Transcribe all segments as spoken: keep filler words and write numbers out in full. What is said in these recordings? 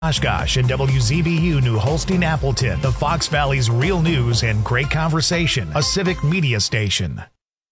Oshkosh and W Z B U New Holstein Appleton, the Fox Valley's real news and great conversation, a civic media station.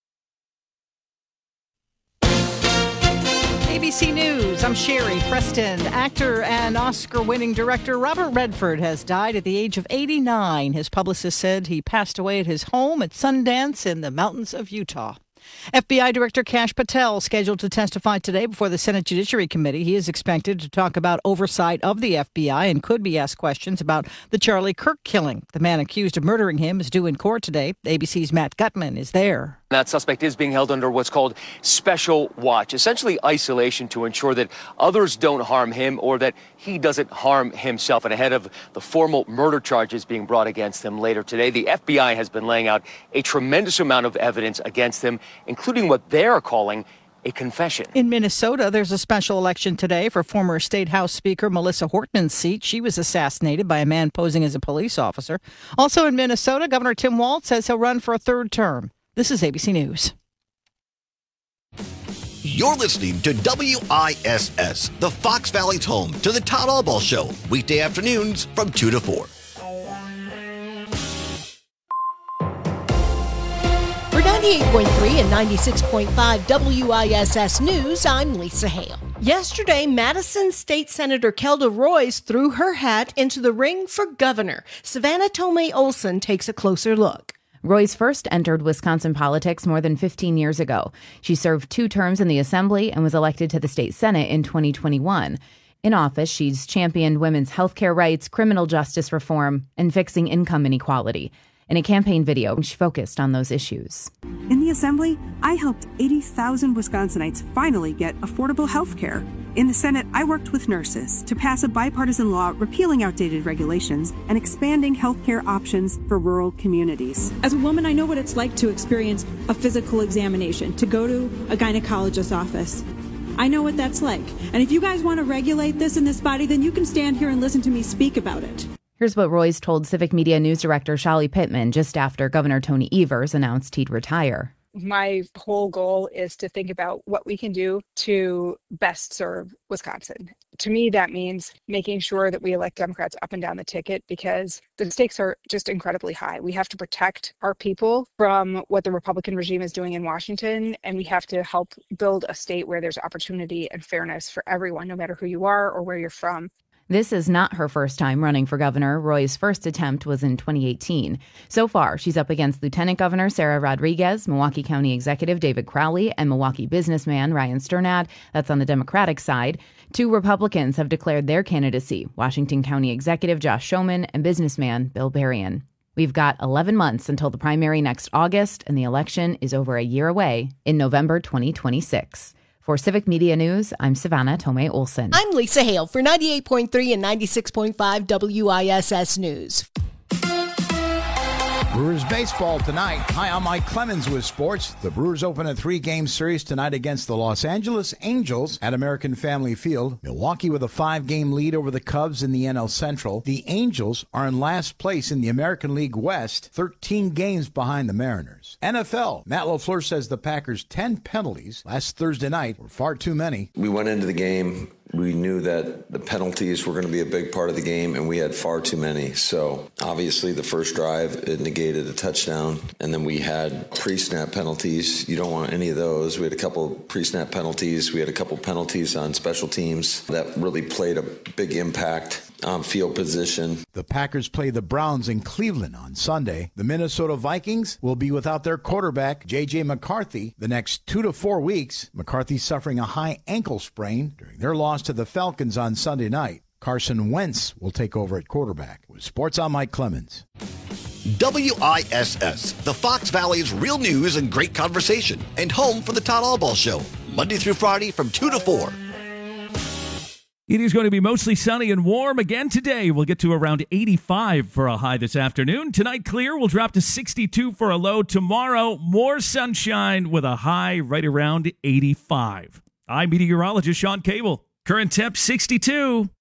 A B C News, I'm Sherry Preston. Actor and Oscar-winning director Robert Redford has died at the age of eighty-nine. His publicist said he passed away at his home at Sundance in the mountains of Utah. F B I Director Kash Patel scheduled to testify today before the Senate Judiciary Committee. He is expected to talk about oversight of the F B I and could be asked questions about the Charlie Kirk killing. The man accused of murdering him is due in court today. A B C's Matt Gutman is there. That suspect is being held under what's called special watch, essentially isolation to ensure that others don't harm him or that he doesn't harm himself. And ahead of the formal murder charges being brought against him later today, the F B I has been laying out a tremendous amount of evidence against him, including what they're calling a confession. In Minnesota, there's a special election today for former State House Speaker Melissa Hortman's seat. She was assassinated by a man posing as a police officer. Also in Minnesota, Governor Tim Walz says he'll run for a third term. This is A B C News. You're listening to W I S S, the Fox Valley's home to the Todd Albaugh Show, weekday afternoons from two to four. For ninety-eight point three and ninety-six point five W I S S News, I'm Lisa Hale. Yesterday, Madison State Senator Kelda Roys threw her hat into the ring for governor. Savannah Tomei Olson takes a closer look. Roys first entered Wisconsin politics more than fifteen years ago. She served two terms in the Assembly and was elected to the state Senate in twenty twenty-one. In office, she's championed women's health care rights, criminal justice reform, and fixing income inequality. In a campaign video, she focused on those issues. In the Assembly, I helped eighty thousand Wisconsinites finally get affordable health care. In the Senate, I worked with nurses to pass a bipartisan law repealing outdated regulations and expanding health care options for rural communities. As a woman, I know what it's like to experience a physical examination, to go to a gynecologist's office. I know what that's like. And if you guys want to regulate this in this body, then you can stand here and listen to me speak about it. Here's what Roys told Civic Media News Director Shali Pittman just after Governor Tony Evers announced he'd retire. My whole goal is to think about what we can do to best serve Wisconsin. To me, that means making sure that we elect Democrats up and down the ticket because the stakes are just incredibly high. We have to protect our people from what the Republican regime is doing in Washington, and we have to help build a state where there's opportunity and fairness for everyone, no matter who you are or where you're from. This is not her first time running for governor. Roy's first attempt was in twenty eighteen. So far, she's up against Lieutenant Governor Sarah Rodriguez, Milwaukee County Executive David Crowley, and Milwaukee businessman Ryan Sternad. That's on the Democratic side. Two Republicans have declared their candidacy, Washington County Executive Josh Schoeman and businessman Bill Berrien. We've got eleven months until the primary next August, and the election is over a year away in November twenty twenty-six. For Civic Media News, I'm Savannah Tomei Olson. I'm Lisa Hale for ninety-eight point three and ninety-six point five W I S S News. Brewers baseball tonight. Hi, I'm Mike Clemens with sports. The Brewers open a three-game series tonight against the Los Angeles Angels at American Family Field. Milwaukee with a five-game lead over the Cubs in the N L Central. The Angels are in last place in the American League West, thirteen games behind the Mariners. N F L. Matt LaFleur says the Packers' ten penalties last Thursday night were far too many. We went into the game. We knew that the penalties were going to be a big part of the game, and we had far too many. So obviously the first drive, it negated a touchdown, and then we had pre-snap penalties. You don't want any of those. We had a couple pre-snap penalties. We had a couple penalties on special teams that really played a big impact on field position. The Packers play the Browns in Cleveland on Sunday. The Minnesota Vikings will be without their quarterback, J J McCarthy, the next two to four weeks. McCarthy suffering a high ankle sprain during their loss to the Falcons on Sunday night. Carson Wentz will take over at quarterback. With Sports, I'm Mike Clemens. W I S S, the Fox Valley's real news and great conversation, and home for the Todd Albaugh Show, Monday through Friday from two to four. It is going to be mostly sunny and warm again today. We'll get to around eighty-five for a high this afternoon. Tonight, clear. We'll drop to sixty-two for a low. Tomorrow, more sunshine with a high right around eighty-five. I'm meteorologist Sean Cable. Current temp sixty-two.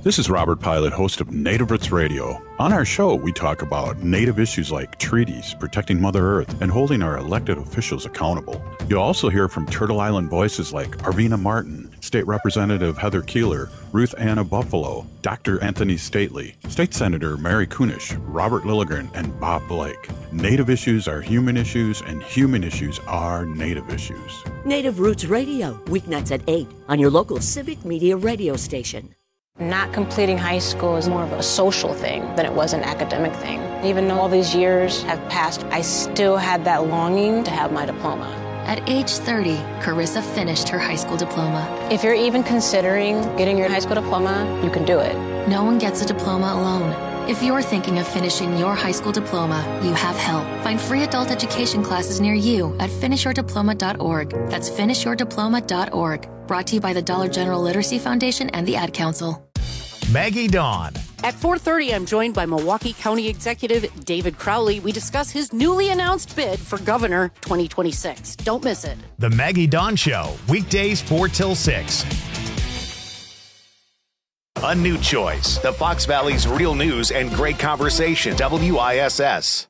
This is Robert Pilot, host of Native Roots Radio. On our show, we talk about Native issues like treaties, protecting Mother Earth, and holding our elected officials accountable. You'll also hear from Turtle Island voices like Arvina Martin, State Representative Heather Keeler, Ruth Anna Buffalo, Doctor Anthony Stately, State Senator Mary Kunish, Robert Lilligren, and Bob Blake. Native issues are human issues, and human issues are Native issues. Native Roots Radio, weeknights at eight on your local civic media radio station. Not completing high school is more of a social thing than it was an academic thing. Even though all these years have passed, I still had that longing to have my diploma. At age thirty, Carissa finished her high school diploma. If you're even considering getting your high school diploma, you can do it. No one gets a diploma alone. If you're thinking of finishing your high school diploma, you have help. Find free adult education classes near you at finish your diploma dot org. That's finish your diploma dot org. Brought to you by the Dollar General Literacy Foundation and the Ad Council. Maggie Dawn. At four thirty, I'm joined by Milwaukee County Executive David Crowley. We discuss his newly announced bid for Governor twenty twenty-six. Don't miss it. The Maggie Dawn Show, weekdays four till six. A new choice. The Fox Valley's real news and great conversation. W I S S.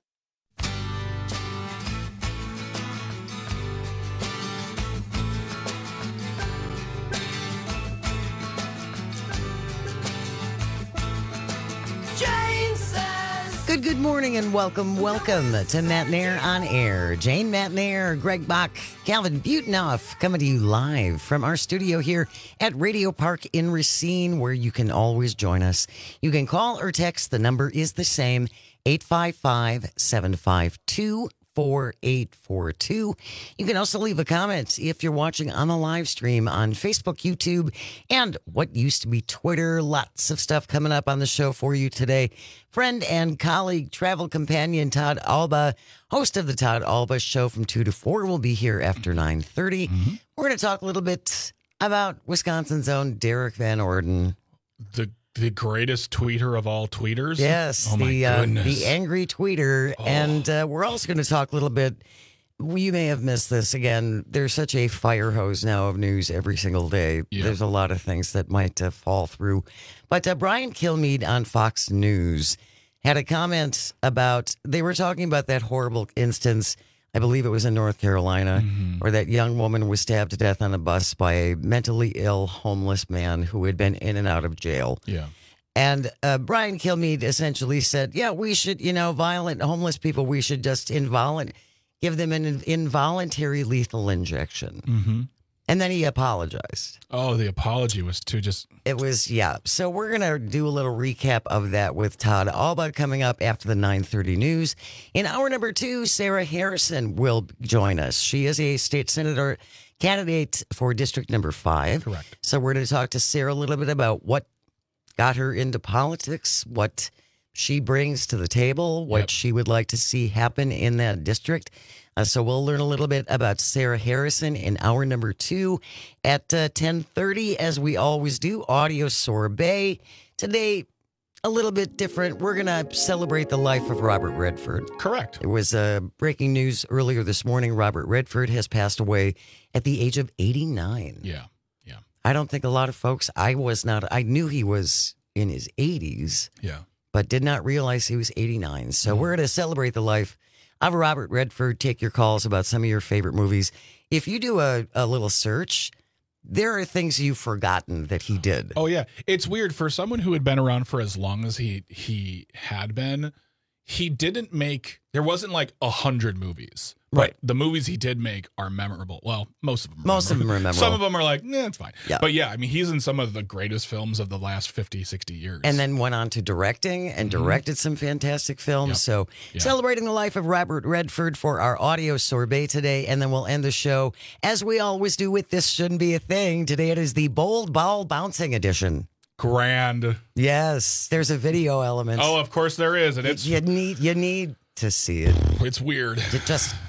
Good, good morning and welcome, welcome to Matt Nair on Air. Jane Matt Nair, Greg Bach, Calvin Butenoff coming to you live from our studio here at Radio Park in Racine, where you can always join us. You can call or text. The number is the same, eight five five, seven five two, four eight four two. You can also leave a comment if you're watching on the live stream on Facebook, YouTube, and what used to be Twitter. Lots of stuff coming up on the show for you today. Friend and colleague, travel companion Todd Alba, host of the Todd Alba Show from two to four, will be here after nine thirty. Mm-hmm. We're going to talk a little bit about Wisconsin's own Derek Van Orden. The the greatest tweeter of all tweeters? Yes, oh my the, uh, goodness. the angry tweeter. Oh. And uh, we're also going to talk a little bit. You may have missed this again. There's such a fire hose now of news every single day. Yeah. There's a lot of things that might uh, fall through. But uh, Brian Kilmeade on Fox News had a comment about, they were talking about that horrible instance, I believe it was in North Carolina, mm-hmm. where that young woman was stabbed to death on a bus by a mentally ill, homeless man who had been in and out of jail. Yeah. And uh, Brian Kilmeade essentially said, yeah, we should, you know, violent homeless people, we should just involuntary, give them an involuntary lethal injection. Mm-hmm. And then he apologized. Oh, the apology was to just... It was, yeah. So we're going to do a little recap of that with Todd Alba coming up after the nine thirty news. In hour number two, Sarah Harrison will join us. She is a state senator candidate for district number five. Correct. So we're going to talk to Sarah a little bit about what got her into politics, what she brings to the table, what yep. she would like to see happen in that district. Uh, so we'll learn a little bit about Sarah Harrison in hour number two at uh, ten thirty, as we always do. Audio Sorbet. Today, a little bit different. We're going to celebrate the life of Robert Redford. Correct. It was uh, breaking news earlier this morning. Robert Redford has passed away at the age of eighty-nine. Yeah, yeah. I don't think a lot of folks, I was not, I knew he was in his eighties. Yeah. But did not realize he was eighty-nine. So mm-hmm. we're going to celebrate the life of Robert Redford. Take your calls about some of your favorite movies. If you do a, a little search, there are things you've forgotten that he did. Oh, yeah. It's weird. For someone who had been around for as long as he he had been, he didn't make, there wasn't like a hundred movies. Right. But the movies he did make are memorable. Well, most of them are Most memorable. of them are memorable. Some of them are like, eh, it's fine. Yeah. But yeah, I mean, he's in some of the greatest films of the last fifty, sixty years. And then went on to directing and directed mm-hmm. some fantastic films. Yep. So yeah. celebrating the life of Robert Redford for our audio sorbet today. And then we'll end the show, as we always do with This Shouldn't Be a Thing. Today it is the Bold Ball Bouncing edition. Grand. Yes. There's a video element. Oh, of course there is. And it's you need you need to see it. It's weird. It just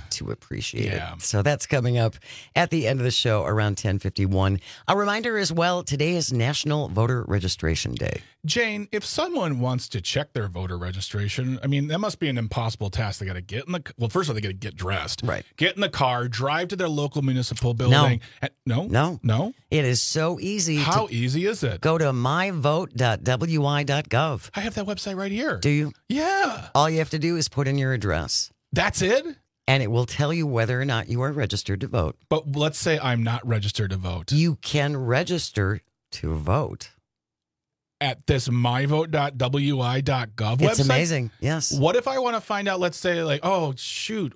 to appreciate Yeah. it. So that's coming up at the end of the show around ten fifty-one. A reminder as well, today is National Voter Registration Day. Jane, if someone wants to check their voter registration, I mean, that must be an impossible task. They got to get in the, well, first of all, they got to get dressed. Right. Get in the car, drive to their local municipal building. And, no. No. No? It is so easy. How to easy is it? Go to my vote dot w i dot gov. I have that website right here. Do you? Yeah. All you have to do is put in your address. That's it? And it will tell you whether or not you are registered to vote. But let's say I'm not registered to vote. You can register to vote. At this my vote dot w i dot gov website? It's amazing, yes. What if I want to find out, let's say, like, oh, shoot,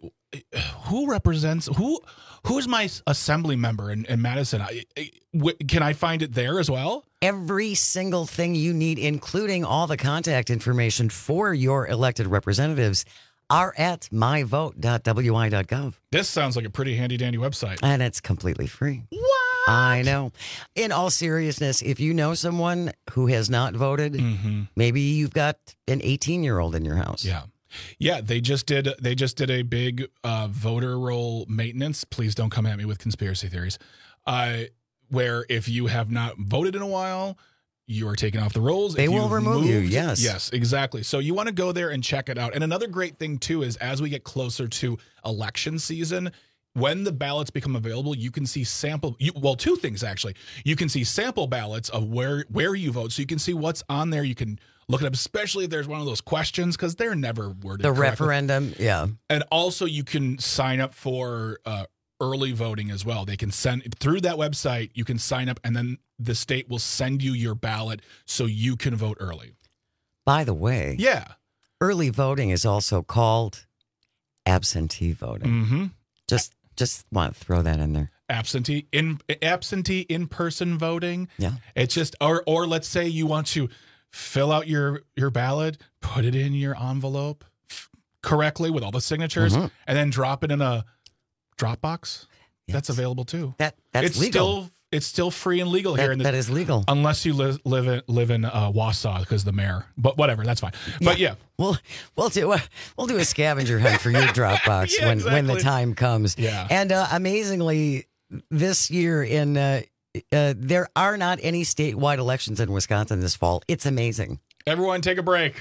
who represents, who, who's my assembly member in, in Madison? I, I, w- can I find it there as well? Every single thing you need, including all the contact information for your elected representatives, are at my vote dot w i dot gov. This sounds like a pretty handy-dandy website. And it's completely free. What? I know. In all seriousness, if you know someone who has not voted, mm-hmm. maybe you've got an eighteen-year-old in your house. Yeah. Yeah, they just did they just did a big uh, voter roll maintenance. Please don't come at me with conspiracy theories. Uh, where if you have not voted in a while, you are taken off the rolls. They If will you've remove you, moved- yes. Yes, exactly. So you want to go there and check it out. And another great thing, too, is as we get closer to election season, when the ballots become available, you can see sample. You, well, two things, actually. You can see sample ballots of where, where you vote. So you can see what's on there. You can look it up, especially if there's one of those questions, because they're never worded The correctly. referendum, yeah. And also you can sign up for uh, early voting as well. They can send through that website, you can sign up, and then the state will send you your ballot so you can vote early. By the way, Yeah. early voting is also called absentee voting. Mm-hmm. Just just want to throw that in there. Absentee in absentee in-person voting. Yeah. It's just or or let's say you want to fill out your your ballot, put it in your envelope f- correctly with all the signatures, Mhm. and then drop it in a Dropbox. That's available too. That that's it's legal. still it's still free and legal That- here. In this, that is legal. unless you live live in, live in uh, Wausau because the mayor. But whatever, that's fine. But yeah, We'll we'll do a we'll do a scavenger hunt for your Dropbox Yeah, when, when the exactly. time comes. Yeah. And uh, amazingly, this year in uh, uh, there are not any statewide elections in Wisconsin this fall. It's amazing. everyone take a break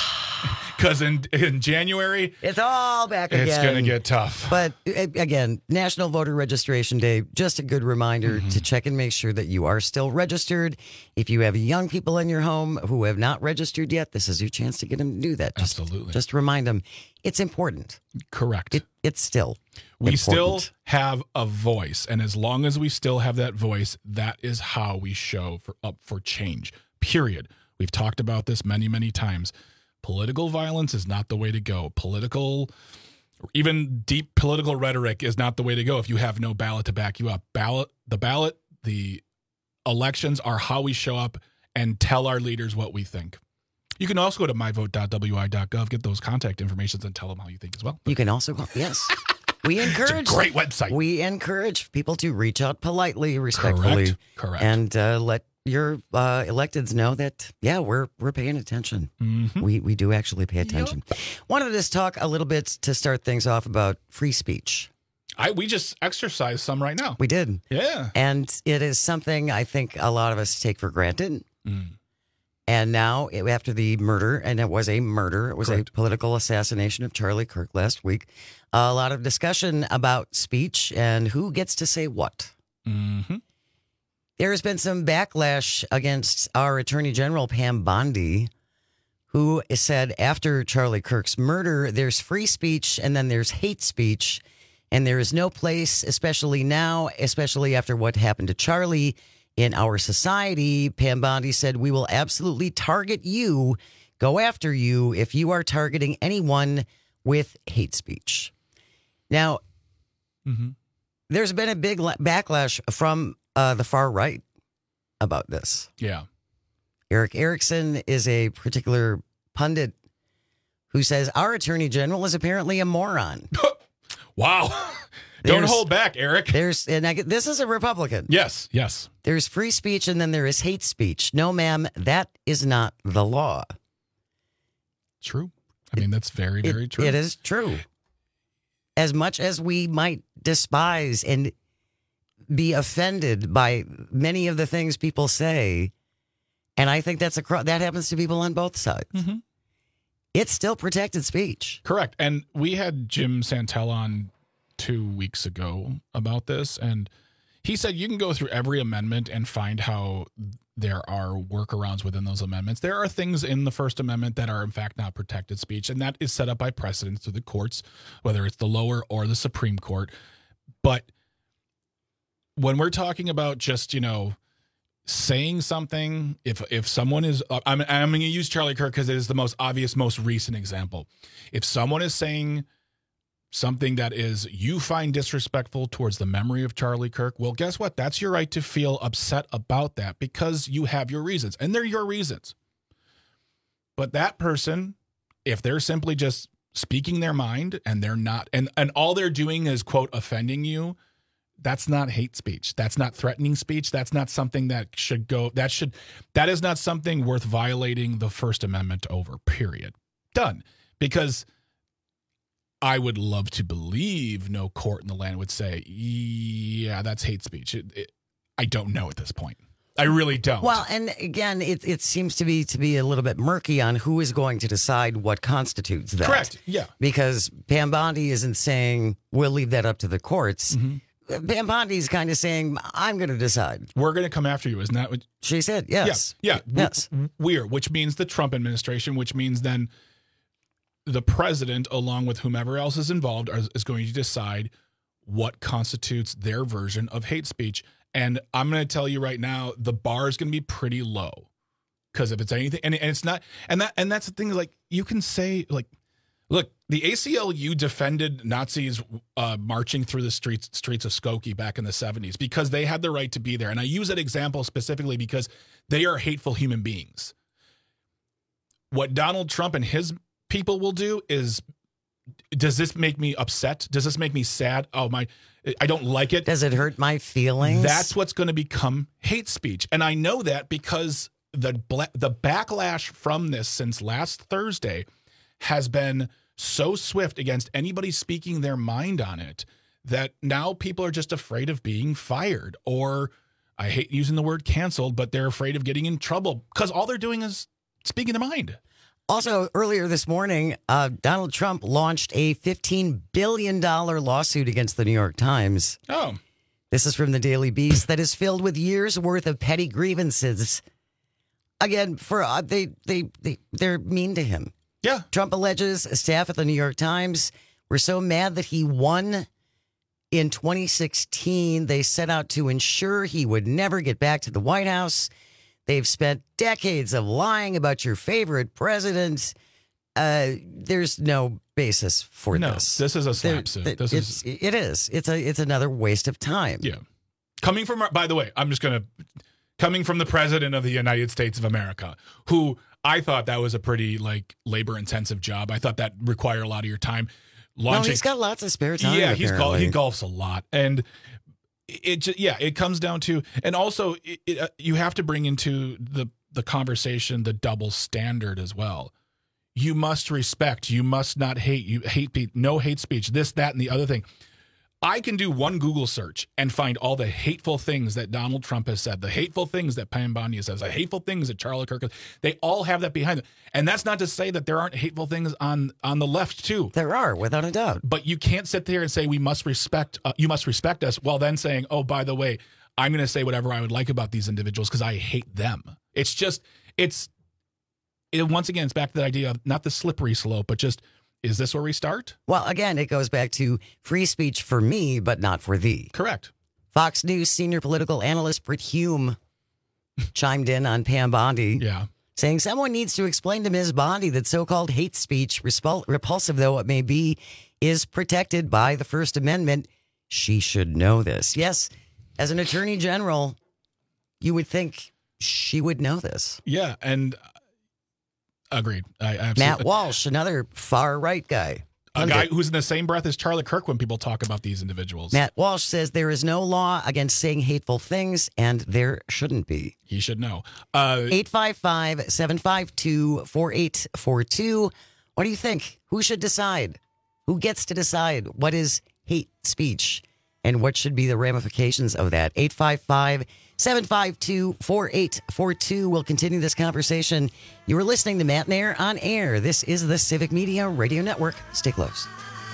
because in in January It's all back again. it's going to get tough. But uh, again, National Voter Registration Day, just a good reminder Mm-hmm. to check and make sure that you are still registered. If you have young people in your home who have not registered yet, this is your chance to get them to do that. Just, Absolutely. Just remind them it's important. Correct. It, it's still We important. still have a voice, and as long as we still have that voice, that is how we show for up for change. Period. We've talked about this many, many times. Political violence is not the way to go. Political, even deep political rhetoric is not the way to go if you have no ballot to back you up. Ballot, the ballot, the elections are how we show up and tell our leaders what we think. You can also go to my vote dot w i dot gov, get those contact informations, and tell them how you think as well. You can also go, yes. We encourage It's a great website. We encourage people to reach out politely, respectfully, Correct. Correct. and uh, let your uh, electeds know that yeah, we're we're paying attention. Mm-hmm. We we do actually pay attention. Wanted to just talk a little bit to start things off about free speech. I we just exercised some right now. We did, Yeah. and it is something I think a lot of us take for granted. Mm. And now, it- after the murder, and it was a murder, it was Correct. a political assassination of Charlie Kirk last week, a lot of discussion about speech and who gets to say what. Mm-hmm. There has been some backlash against our Attorney General, Pam Bondi, who said after Charlie Kirk's murder, there's free speech and then there's hate speech. And there is no place, especially now, especially after what happened to Charlie in our society. Pam Bondi said, we will absolutely target you, go after you if you are targeting anyone with hate speech. Now, Mm-hmm. there's been a big la- backlash from uh, the far right about this. Yeah. Eric Erickson is a particular pundit who says our attorney general is apparently a moron. Wow. Don't There's- hold back, Eric. There's and I, get- this is a Republican. Yes. Yes. There's free speech and then there is hate speech. No, ma'am, that is not the law. True. I mean, that's very, It- very true. It is true. as much as we might despise and be offended by many of the things people say, and I think that's a that happens to people on both sides. Mm-hmm. It's still protected speech. Correct. And we had Jim Santel on two weeks ago about this, and he said you can go through every amendment and find how there are workarounds within those amendments. There are things in the First Amendment that are, in fact, not protected speech, and that is set up by precedent through the courts, whether it's the lower or the Supreme Court. But when we're talking about just, you know, saying something, if if someone is, I'm, I'm going to use Charlie Kirk because it is the most obvious, most recent example. If someone is saying something that is you find disrespectful towards the memory of Charlie Kirk, well, guess what? That's your right to feel upset about that because you have your reasons, and they're your reasons. But that person, if they're simply just speaking their mind and they're not, and, and all they're doing is, quote, offending you, that's not hate speech. That's not threatening speech. That's not something that should go, that should, that is not something worth violating the First Amendment over, period. Done. Because I would love to believe no court in the land would say, yeah, that's hate speech. It, it, I don't know at this point. I really don't. Well, and again, it it seems to be to be a little bit murky on who is going to decide what constitutes that. Correct. Yeah. Because Pam Bondi isn't saying we'll leave that up to the courts. Mm-hmm. Pam Bondi's kind of saying, I'm going to decide. We're going to come after you. Isn't that what she said? Yes. Yeah. yeah. Yes. We're, which means the Trump administration, which means then the president, along with whomever else is involved, are, is going to decide what constitutes their version of hate speech. And I'm going to tell you right now, the bar is going to be pretty low, because if it's anything, and, and it's not, and that, and that's the thing. Like, you can say, like, look, the A C L U defended Nazis uh, marching through the streets streets of Skokie back in the seventies because they had the right to be there. And I use that example specifically because they are hateful human beings. What Donald Trump and his people will do is, does this make me upset? Does this make me sad? Oh, my, I don't like it. Does it hurt my feelings? That's what's going to become hate speech. And I know that because the the backlash from this since last Thursday has been so swift against anybody speaking their mind on it that now people are just afraid of being fired, or I hate using the word canceled, but they're afraid of getting in trouble because all they're doing is speaking their mind. Also, earlier this morning, uh, Donald Trump launched a fifteen billion dollars lawsuit against the New York Times. Oh. This is from the Daily Beast that is filled with years' worth of petty grievances. Again, for uh, they, they, they, they're mean to him. Yeah. Trump alleges staff at the New York Times were so mad that he won in twenty sixteen, they set out to ensure he would never get back to the White House. They've spent decades of lying about your favorite president. Uh, there's no basis for no, this. This is a slap suit. There, this it's, is it is. It's a it's another waste of time. Yeah. Coming from, by the way, I'm just going to, coming from the president of the United States of America, who I thought that was a pretty like labor intensive job. I thought that required a lot of your time. Launching, no, he's got lots of spare time. Yeah, he's golf, he golfs a lot. And it just, yeah, it comes down to, and also it, it, uh, you have to bring into the, the conversation the double standard as well. You must respect, you must not hate, you hate, no hate speech, this, that, and the other thing. I can do one Google search and find all the hateful things that Donald Trump has said, the hateful things that Pam Bondi says, the hateful things that Charlie Kirk, they all have that behind them. And that's not to say that there aren't hateful things on, on the left too. There are, without a doubt. But you can't sit there and say, we must respect, uh, you must respect us, while then saying, oh, by the way, I'm going to say whatever I would like about these individuals because I hate them. It's just, it's, it, once again, it's back to the idea of not the slippery slope, but just, is this where we start? Well, again, it goes back to free speech for me, but not for thee. Correct. Fox News senior political analyst Brit Hume chimed in on Pam Bondi. Yeah. Saying someone needs to explain to Miz Bondi that so-called hate speech, repulsive though it may be, is protected by the First Amendment. She should know this. Yes, as an attorney general, you would think she would know this. Yeah, and agreed. I, I Matt Walsh, another far-right guy. A guy who's in the same breath as Charlie Kirk when people talk about these individuals. Matt Walsh says there is no law against saying hateful things, and there shouldn't be. He should know. Uh, eight five five, seven five two, four eight four two. What do you think? Who should decide? Who gets to decide what is hate speech and what should be the ramifications of that? eight five five, seven five two, four eight four two. We'll continue this conversation. You are listening to Matt and Air on Air. This is the Civic Media Radio Network. Stay close.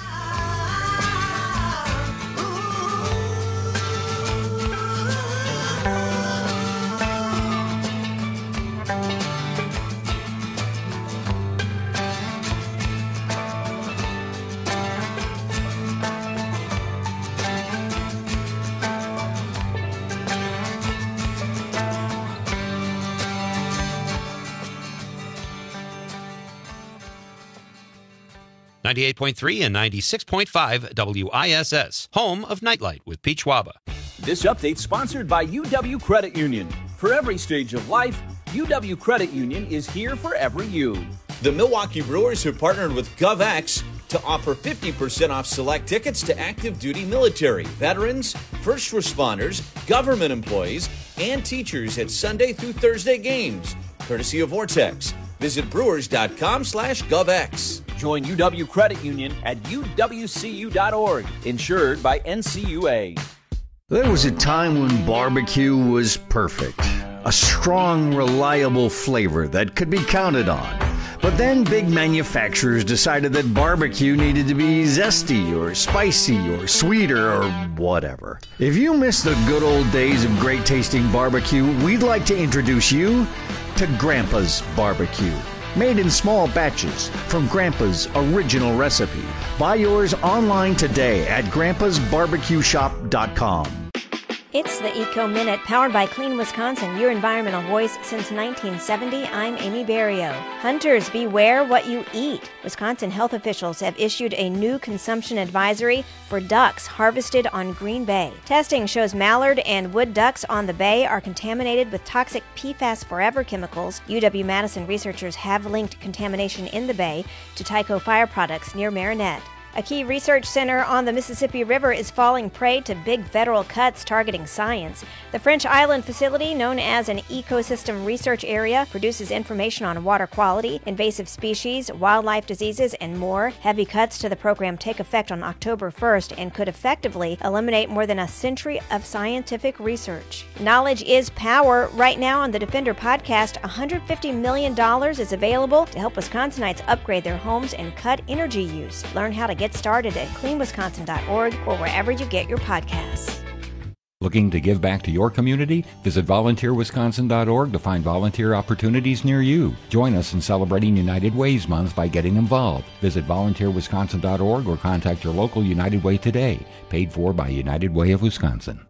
ninety-eight point three and ninety-six point five W I S S, home of Nightlight with Peach Waba. This update sponsored by U W Credit Union. For every stage of life, U W Credit Union is here for every you. The Milwaukee Brewers have partnered with GovX to offer fifty percent off select tickets to active duty military, veterans, first responders, government employees, and teachers at Sunday through Thursday games, courtesy of Vortex. Visit brewers.com slash GovX. Join U W Credit Union at U W C U dot org, insured by N C U A. There was a time when barbecue was perfect. A strong, reliable flavor that could be counted on. But then big manufacturers decided that barbecue needed to be zesty or spicy or sweeter or whatever. If you miss the good old days of great tasting barbecue, we'd like to introduce you to Grandpa's Barbecue. Made in small batches from Grandpa's original recipe. Buy yours online today at grandpas barbecue shop dot com. It's the Eco Minute, powered by Clean Wisconsin, your environmental voice since nineteen seventy. I'm Amy Barrio. Hunters, beware what you eat. Wisconsin health officials have issued a new consumption advisory for ducks harvested on Green Bay. Testing shows mallard and wood ducks on the bay are contaminated with toxic P FAS Forever chemicals. U W-Madison researchers have linked contamination in the bay to Tyco Fire products near Marinette. A key research center on the Mississippi River is falling prey to big federal cuts targeting science. The French Island facility, known as an ecosystem research area, produces information on water quality, invasive species, wildlife diseases, and more. Heavy cuts to the program take effect on October first and could effectively eliminate more than a century of scientific research. Knowledge is power. Right now on the Defender podcast, one hundred fifty million dollars is available to help Wisconsinites upgrade their homes and cut energy use. Learn how to get started at clean wisconsin dot org or wherever you get your podcasts. Looking to give back to your community? Visit volunteer wisconsin dot org to find volunteer opportunities near you. Join us in celebrating United Ways Month by getting involved. Visit volunteer wisconsin dot org or contact your local United Way today. Paid for by United Way of Wisconsin.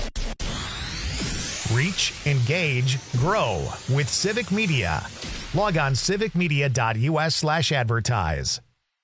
Reach, engage, grow with Civic Media. Log on civic media dot u s slash advertise.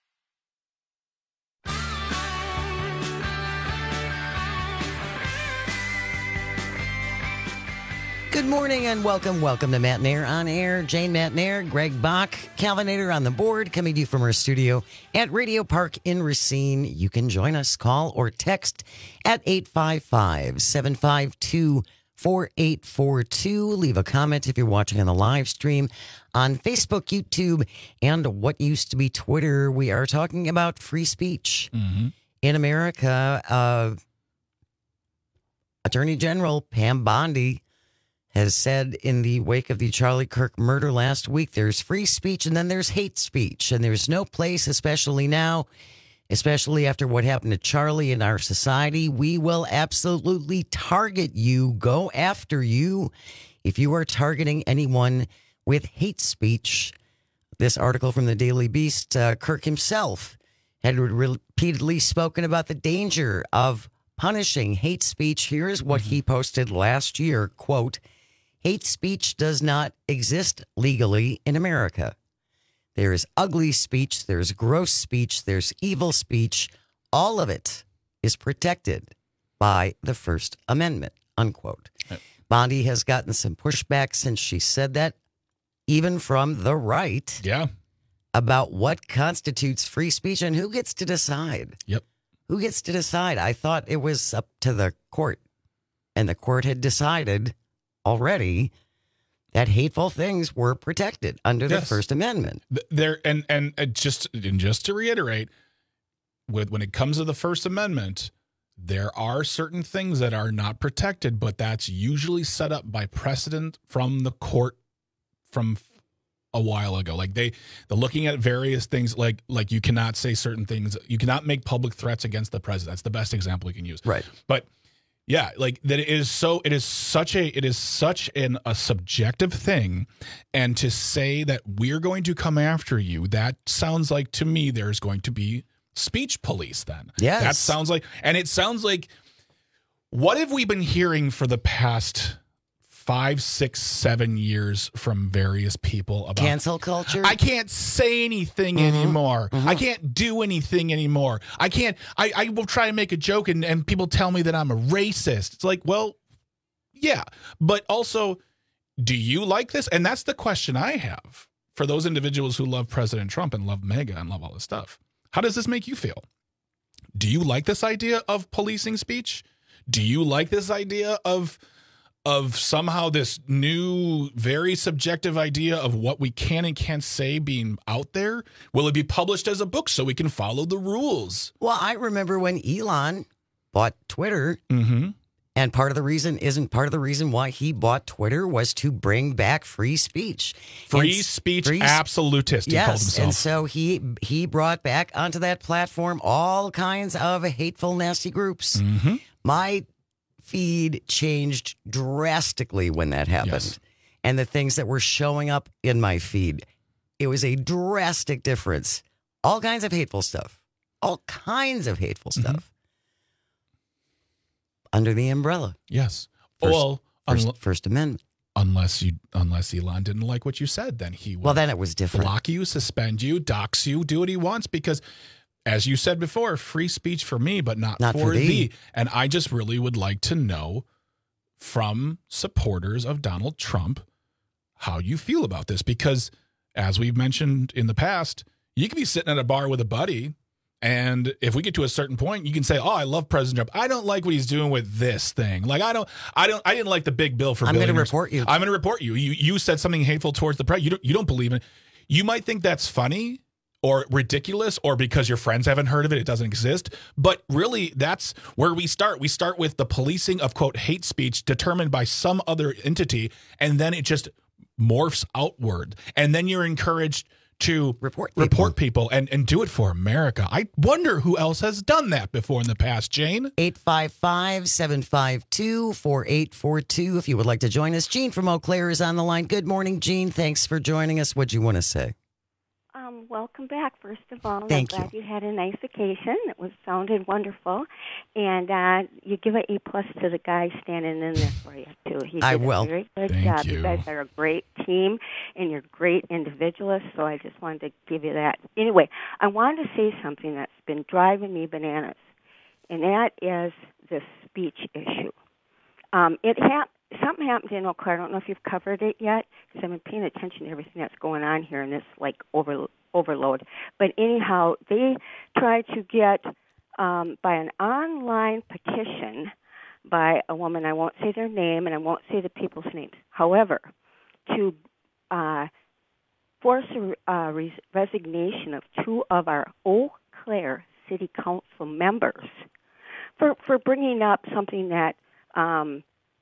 Good morning and welcome. Welcome to Matt and Air on Air. Jane Matt and Air, Greg Bach, Calvinator on the board, coming to you from our studio at Radio Park in Racine. You can join us, call or text at eight five five, seven five two, four eight four two. Leave a comment if you're watching on the live stream on Facebook, YouTube, and what used to be Twitter. We are talking about free speech mm-hmm. in America. Uh, Attorney General Pam Bondi has said in the wake of the Charlie Kirk murder last week, there's free speech and then there's hate speech. And there's no place, especially now, especially after what happened to Charlie in our society. We will absolutely target you, go after you if you are targeting anyone with hate speech. This article from the Daily Beast, uh, Kirk himself had repeatedly spoken about the danger of punishing hate speech. Here is what he posted last year, quote, "Hate speech does not exist legally in America. There is ugly speech, there's gross speech, there's evil speech. All of it is protected by the First Amendment," unquote. Right. Bondi has gotten some pushback since she said that, even from the right. Yeah. About what constitutes free speech and who gets to decide. Yep. Who gets to decide? I thought it was up to the court, and the court had decided already that hateful things were protected under the yes. First Amendment. There and and uh, just and just to reiterate, with when it comes to the First Amendment, there are certain things that are not protected, but that's usually set up by precedent from the court from a while ago. Like they, they're looking at various things, like like you cannot say certain things. You cannot make public threats against the president. That's the best example you can use. Right. But yeah, like that it is so. It is such a. It is such an a subjective thing, and to say that we're going to come after you, that sounds like to me there's going to be speech police. Then yes, that sounds like, and it sounds like. What have we been hearing for the past five, six, seven years from various people about cancel culture? I can't say anything mm-hmm. anymore. Mm-hmm. I can't do anything anymore. I can't, I, I will try and make a joke and, and people tell me that I'm a racist. It's like, well, yeah. But also, do you like this? And that's the question I have for those individuals who love President Trump and love MAGA and love all this stuff. How does this make you feel? Do you like this idea of policing speech? Do you like this idea of of somehow this new, very subjective idea of what we can and can't say being out there? Will it be published as a book so we can follow the rules? Well, I remember when Elon bought Twitter, mm-hmm. and part of the reason isn't part of the reason why he bought Twitter was to bring back free speech. Free and speech free, absolutist, he yes, called himself. And so he he brought back onto that platform all kinds of hateful, nasty groups. Mm-hmm. My feed changed drastically when that happened. Yes. And the things that were showing up in my feed, it was a drastic difference. All kinds of hateful stuff. All kinds of hateful stuff. Mm-hmm. Under the umbrella. Yes. First, well, first, unlo- First Amendment. Unless you, unless Elon didn't like what you said, then he would well, then it was different. Block you, suspend you, dox you, do what he wants, because as you said before, free speech for me, but not, not for, for thee. thee. And I just really would like to know from supporters of Donald Trump how you feel about this. Because as we've mentioned in the past, you could be sitting at a bar with a buddy, and if we get to a certain point, you can say, "Oh, I love President Trump. I don't like what he's doing with this thing. Like, I don't, I don't, I didn't like the big bill for I'm going to billionaires. report you. I'm going to report you. You, you said something hateful towards the president. You don't, you don't believe in it. You might think that's funny or ridiculous, or because your friends haven't heard of it, it doesn't exist. But really, that's where we start. We start with the policing of, quote, hate speech determined by some other entity, and then it just morphs outward. And then you're encouraged to report people, report people and, and do it for America. I wonder who else has done that before in the past, Jane. eight five five, seven five two, four eight four two if you would like to join us. Gene from Eau Claire is on the line. Good morning, Gene. Thanks for joining us. What'd you want to say? Um, welcome back, first of all. Thank I'm glad you. you had a nice vacation. It was sounded wonderful. And uh, you give an A plus to the guy standing in there for you, too. He did I a will. very good Thank job. you. You guys are a great team, and you're great individualists, so I just wanted to give you that. Anyway, I wanted to say something that's been driving me bananas, and that is this speech issue. Um, it happened. Something happened in Eau Claire. I don't know if you've covered it yet, because I've been paying attention to everything that's going on here in this, like, over, overload. But anyhow, they tried to get, um, by an online petition by a woman, I won't say their name, and I won't say the people's names, however, to uh, force a uh, res- resignation of two of our Eau Claire City Council members for, for bringing up something that um,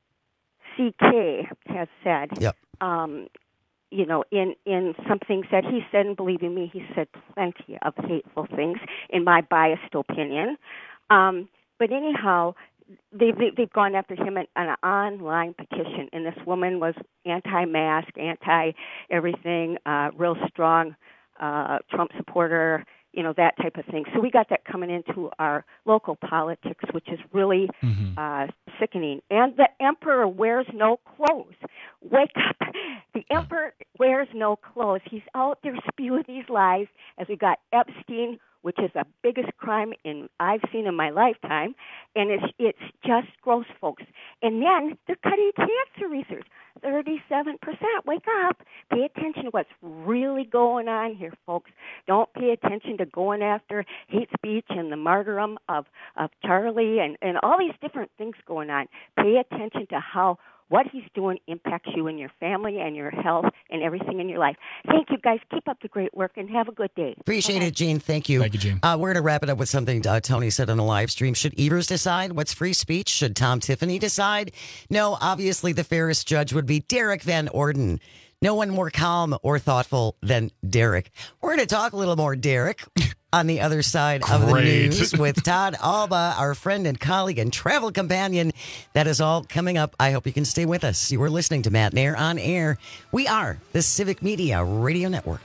C K has said, yep. um, you know, in, in some things that he said, and believe me, he said plenty of hateful things, in my biased opinion. Um, but anyhow, they've, they've gone after him on an online petition, and this woman was anti-mask, anti-everything, uh, real strong uh, Trump supporter, you know, that type of thing. So we got that coming into our local politics, which is really mm-hmm. uh, sickening. And the emperor wears no clothes. Wake up. The emperor wears no clothes. He's out there spewing these lies, as we got Epstein, which is the biggest crime in I've seen in my lifetime, and it's it's just gross, folks. And then they're cutting cancer research, thirty-seven percent. Wake up. Pay attention to what's really going on here, folks. Don't pay attention to going after hate speech and the martyrdom of, of Charlie and, and all these different things going on. Pay attention to how what he's doing impacts you and your family and your health and everything in your life. Thank you, guys. Keep up the great work and have a good day. Appreciate Bye-bye. it, Gene. Thank you. Thank you, Gene. Uh, we're going to wrap it up with something uh, Tony said on the live stream. Should Evers decide what's free speech? Should Tom Tiffany decide? No, obviously the fairest judge would be Derek Van Orden. No one more calm or thoughtful than Derek. We're going to talk a little more, Derek, on the other side of the Great. news with Todd Alba, our friend and colleague and travel companion. That is all coming up. I hope you can stay with us. You are listening to Matt Nair on Air. We are the Civic Media Radio Network.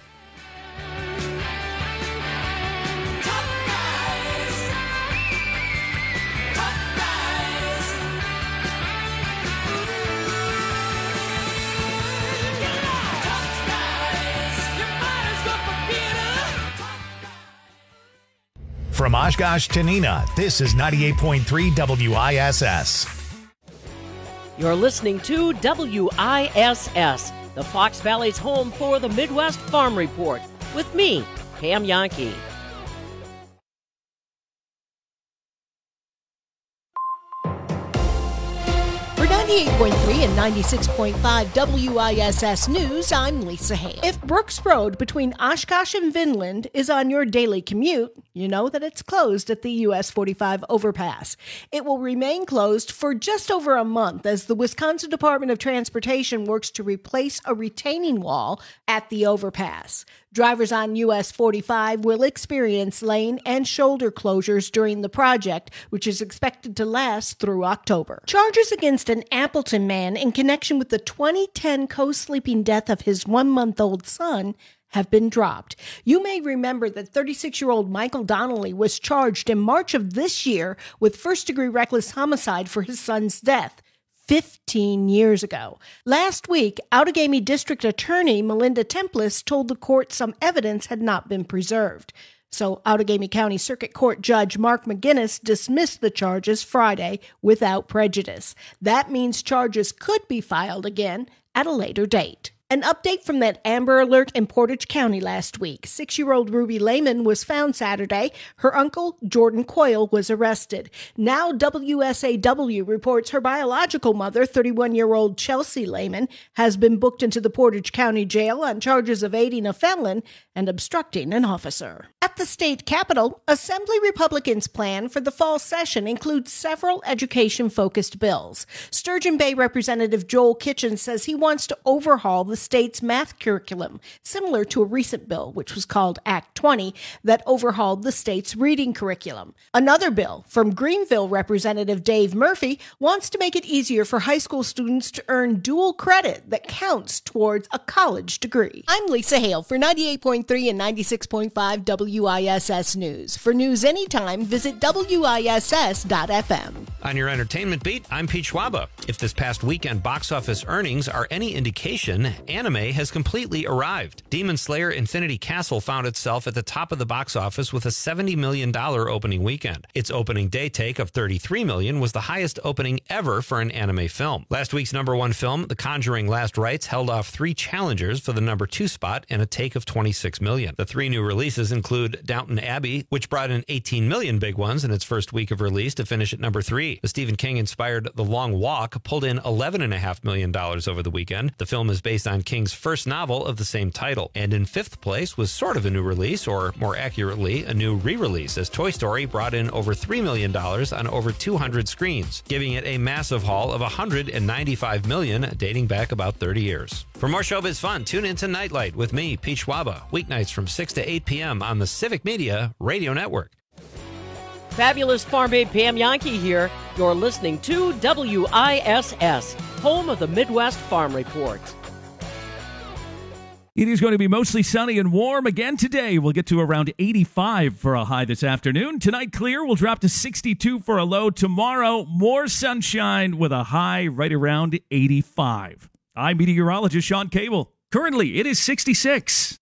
From Oshkosh to Neenah, this is ninety-eight point three W I S S. You're listening to W I S S, the Fox Valley's home for the Midwest Farm Report, with me, Pam Yankee. For ninety-eight point three and ninety-six point five W I S S News, I'm Lisa Hale. If Brooks Road between Oshkosh and Vinland is on your daily commute, you know that it's closed at the U S forty-five overpass. It will remain closed for just over a month as the Wisconsin Department of Transportation works to replace a retaining wall at the overpass. Drivers on U S forty-five will experience lane and shoulder closures during the project, which is expected to last through October. Charges against an Appleton man in connection with the twenty ten co-sleeping death of his one-month-old son have been dropped. You may remember that thirty-six-year-old Michael Donnelly was charged in March of this year with first-degree reckless homicide for his son's death fifteen years ago. Last week, Outagamie District Attorney Melinda Templis told the court some evidence had not been preserved. So Outagamie County Circuit Court Judge Mark McGinnis dismissed the charges Friday without prejudice. That means charges could be filed again at a later date. An update from that Amber Alert in Portage County last week. Six-year-old Ruby Lehman was found Saturday. Her uncle, Jordan Coyle, was arrested. Now W S A W reports her biological mother, thirty-one-year-old Chelsea Lehman, has been booked into the Portage County Jail on charges of aiding a felon and obstructing an officer. At the state capitol, Assembly Republicans' plan for the fall session includes several education-focused bills. Sturgeon Bay Representative Joel Kitchen says he wants to overhaul the state's math curriculum, similar to a recent bill, which was called Act twenty, that overhauled the state's reading curriculum. Another bill from Greenville Representative Dave Murphy wants to make it easier for high school students to earn dual credit that counts towards a college degree. I'm Lisa Hale for ninety-eight point three and ninety-six point five W I S S News. For news anytime, visit W I S S dot F M. On your entertainment beat, I'm Pete Schwaba. If this past weekend box office earnings are any indication, anime has completely arrived. Demon Slayer Infinity Castle found itself at the top of the box office with a seventy million dollars opening weekend. Its opening day take of thirty-three million dollars was the highest opening ever for an anime film. Last week's number one film, The Conjuring Last Rites, held off three challengers for the number two spot and a take of twenty-six million dollars. The three new releases include Downton Abbey, which brought in eighteen million big ones in its first week of release to finish at number three. The Stephen King-inspired The Long Walk pulled in eleven point five million dollars over the weekend. The film is based on King's first novel of the same title. And in fifth place was sort of a new release, or more accurately, a new re-release, as Toy Story brought in over three million dollars on over two hundred screens, giving it a massive haul of one hundred ninety-five million dollars, dating back about thirty years. For more showbiz fun, tune in to Nightlight with me, Pete Schwaba, weeknights from six to eight p.m. on the Civic Media Radio Network. Fabulous Farm Babe Pam Yankee here. You're listening to W I S S, home of the Midwest Farm Report. It is going to be mostly sunny and warm again today. We'll get to around eighty-five for a high this afternoon. Tonight, clear. We'll drop to sixty-two for a low. Tomorrow, more sunshine with a high right around eighty-five. I'm meteorologist Sean Cable. Currently, it is sixty-six.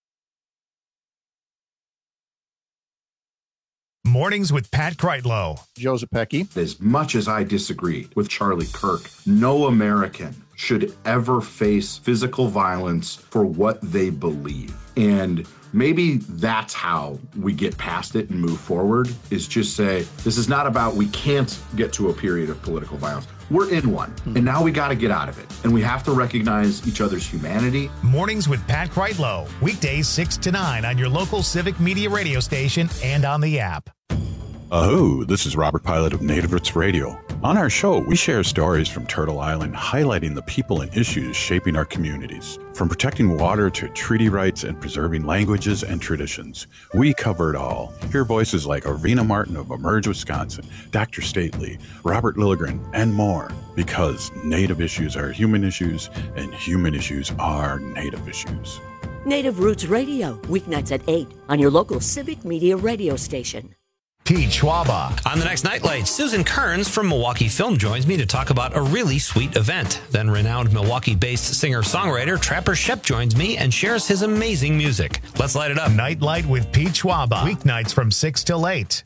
Mornings with Pat Kreitlow. Joe Zepecki. As much as I disagree with Charlie Kirk, no American should ever face physical violence for what they believe. And maybe that's how we get past it and move forward, is just say, this is not about we can't get to a period of political violence. We're in one, and now we got to get out of it. And we have to recognize each other's humanity. Mornings with Pat Kreitlow. Weekdays six to nine on your local Civic Media radio station and on the app. Aho, this is Robert Pilot of Native Roots Radio. On our show, we share stories from Turtle Island highlighting the people and issues shaping our communities. From protecting water to treaty rights and preserving languages and traditions, we cover it all. Hear voices like Arvina Martin of Emerge, Wisconsin, Doctor Stately, Robert Lilligren, and more. Because Native issues are human issues, and human issues are Native issues. Native Roots Radio, weeknights at eight on your local Civic Media radio station. Pete Schwaba. On the next Nightlight, Susan Kearns from Milwaukee Film joins me to talk about a really sweet event. Then renowned Milwaukee-based singer-songwriter Trapper Shep joins me and shares his amazing music. Let's light it up. Nightlight with Pete Schwaba. Weeknights from six till eight.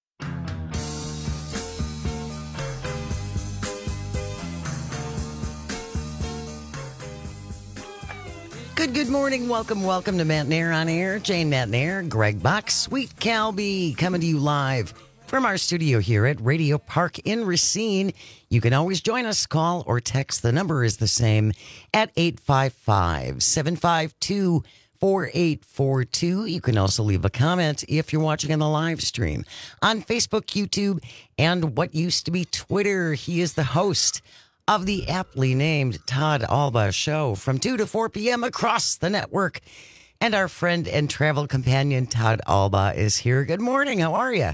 Good, good morning. Welcome, welcome to Matt Nair on Air. Jane Matt Nair, Greg Bach, Sweet Calby, coming to you live from our studio here at Radio Park in Racine. You can always join us, call or text. The number is the same at eight five five, seven five two, four eight four two. You can also leave a comment if you're watching on the live stream on Facebook, YouTube, and what used to be Twitter. He is the host of the aptly named Todd Alba Show from two to four p.m. across the network. And our friend and travel companion, Todd Alba, is here. Good morning. How are you?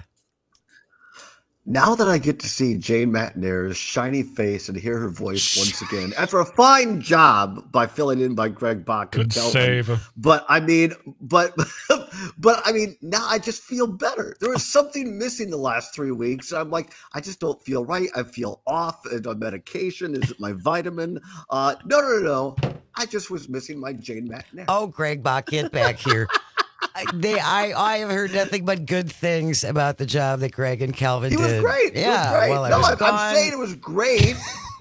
Now that I get to see Jane Matt Nair's shiny face and hear her voice once again, after a fine job by filling in by Greg Bach. Good save. But I mean, but but I mean, now I just feel better. There was something missing the last three weeks. I'm like, I just don't feel right. I feel off. Is it medication? Is it my vitamin? Uh, no, no, no, no. I just was missing my Jane Matt Nair. Oh, Greg Bach, get back here. They, I, I have heard nothing but good things about the job that Greg and Calvin he did. He was great. Yeah, it was great. well, no, was I'm, I'm saying it was great.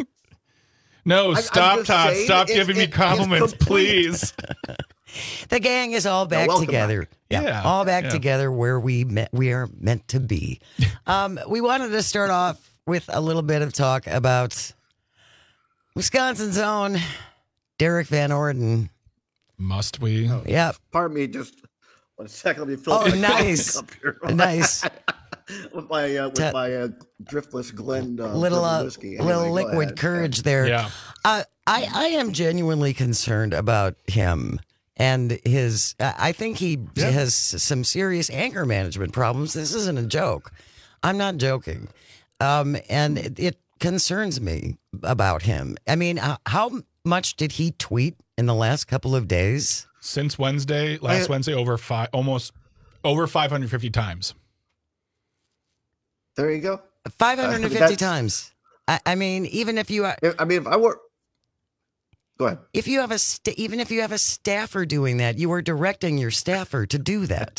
No, I, stop, Todd. saying, Stop it, giving it, me compliments, please. The gang is all back no, together. Back. Yeah, yeah, all back yeah. together where we met, we are meant to be. Um, we wanted to start off with a little bit of talk about Wisconsin's own Derek Van Orden. Must we? Oh, yeah. Pardon me, just one second. Let me fill Oh, my nice, cup here. nice. with my uh, with Ta- my uh, driftless Glen uh, little uh, whiskey. Anyway, little liquid ahead. courage there. Yeah. Uh, I I am genuinely concerned about him and his. I think he yeah. has some serious anger management problems. This isn't a joke. I'm not joking, um, and it, it concerns me about him. I mean, uh, how much did he tweet in the last couple of days? Since Wednesday, last I, Wednesday, over five, almost over five hundred fifty times. There you go. five hundred fifty uh, times. I, I mean, even if you, are, I mean, if I were, go ahead. If you have a, st- even if you have a staffer doing that, you are directing your staffer to do that.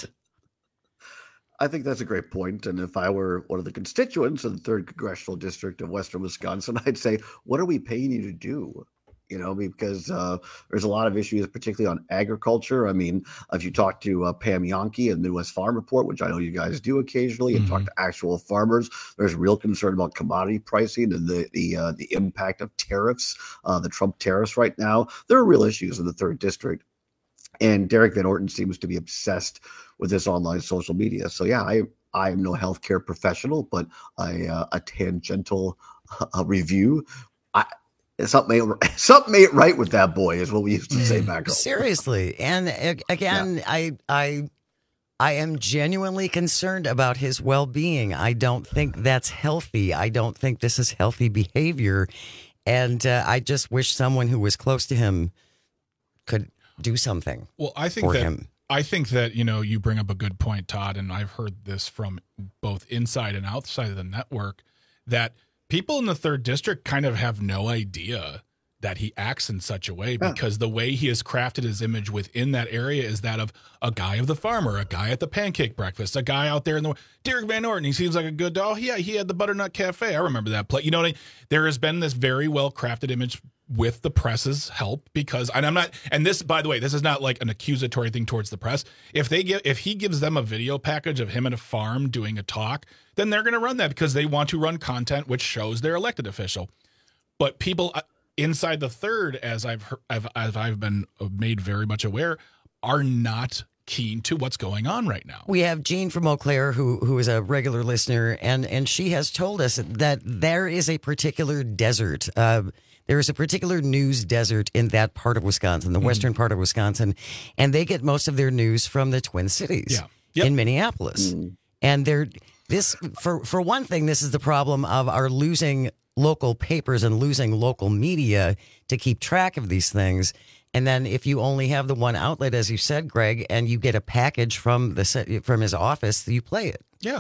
I think that's a great point. And if I were one of the constituents of the third congressional district of Western Wisconsin, I'd say, what are we paying you to do? You know, because uh, there's a lot of issues, particularly on agriculture. I mean, if you talk to uh, Pam Yonke of the Midwest Farm Report, which I know you guys do occasionally, and mm-hmm. talk to actual farmers, there's real concern about commodity pricing and the the uh, the impact of tariffs, uh, the Trump tariffs right now. There are real issues in the third district. And Derek Van Orden seems to be obsessed with this online social media. So, yeah, I I am no healthcare professional, but I, uh, a tangential uh, review. I Something ain't, something ain't right with that boy, is what we used to say back home. Seriously. And again, yeah. I I I am genuinely concerned about his well-being. I don't think that's healthy. I don't think this is healthy behavior. And uh, I just wish someone who was close to him could do something well, I think for that, him. I think that, you know, you bring up a good point, Todd, and I've heard this from both inside and outside of the network, that people in the third district kind of have no idea that he acts in such a way yeah. because the way he has crafted his image within that area is that of a guy of the farmer, a guy at the pancake breakfast, a guy out there in the Derek Van Orden. He seems like a good, oh yeah, he had the Butternut Cafe. I remember that play. You know what I mean? There has been this very well crafted image with the press's help because, and I'm not, and this, by the way, this is not like an accusatory thing towards the press. If they give, if he gives them a video package of him at a farm doing a talk, then they're going to run that because they want to run content which shows their elected official. But people inside the third, as I've heard, I've, as I've been made very much aware, are not keen to what's going on right now. We have Jean from Eau Claire, who who is a regular listener, and and she has told us that there is a particular desert. Uh, there is a particular news desert in that part of Wisconsin, the mm. western part of Wisconsin, and they get most of their news from the Twin Cities yeah. yep. in Minneapolis. Mm. And they're this for for one thing, this is the problem of our losing local papers and losing local media to keep track of these things. And then if you only have the one outlet, as you said, Greg, and you get a package from the from his office, you play it. Yeah.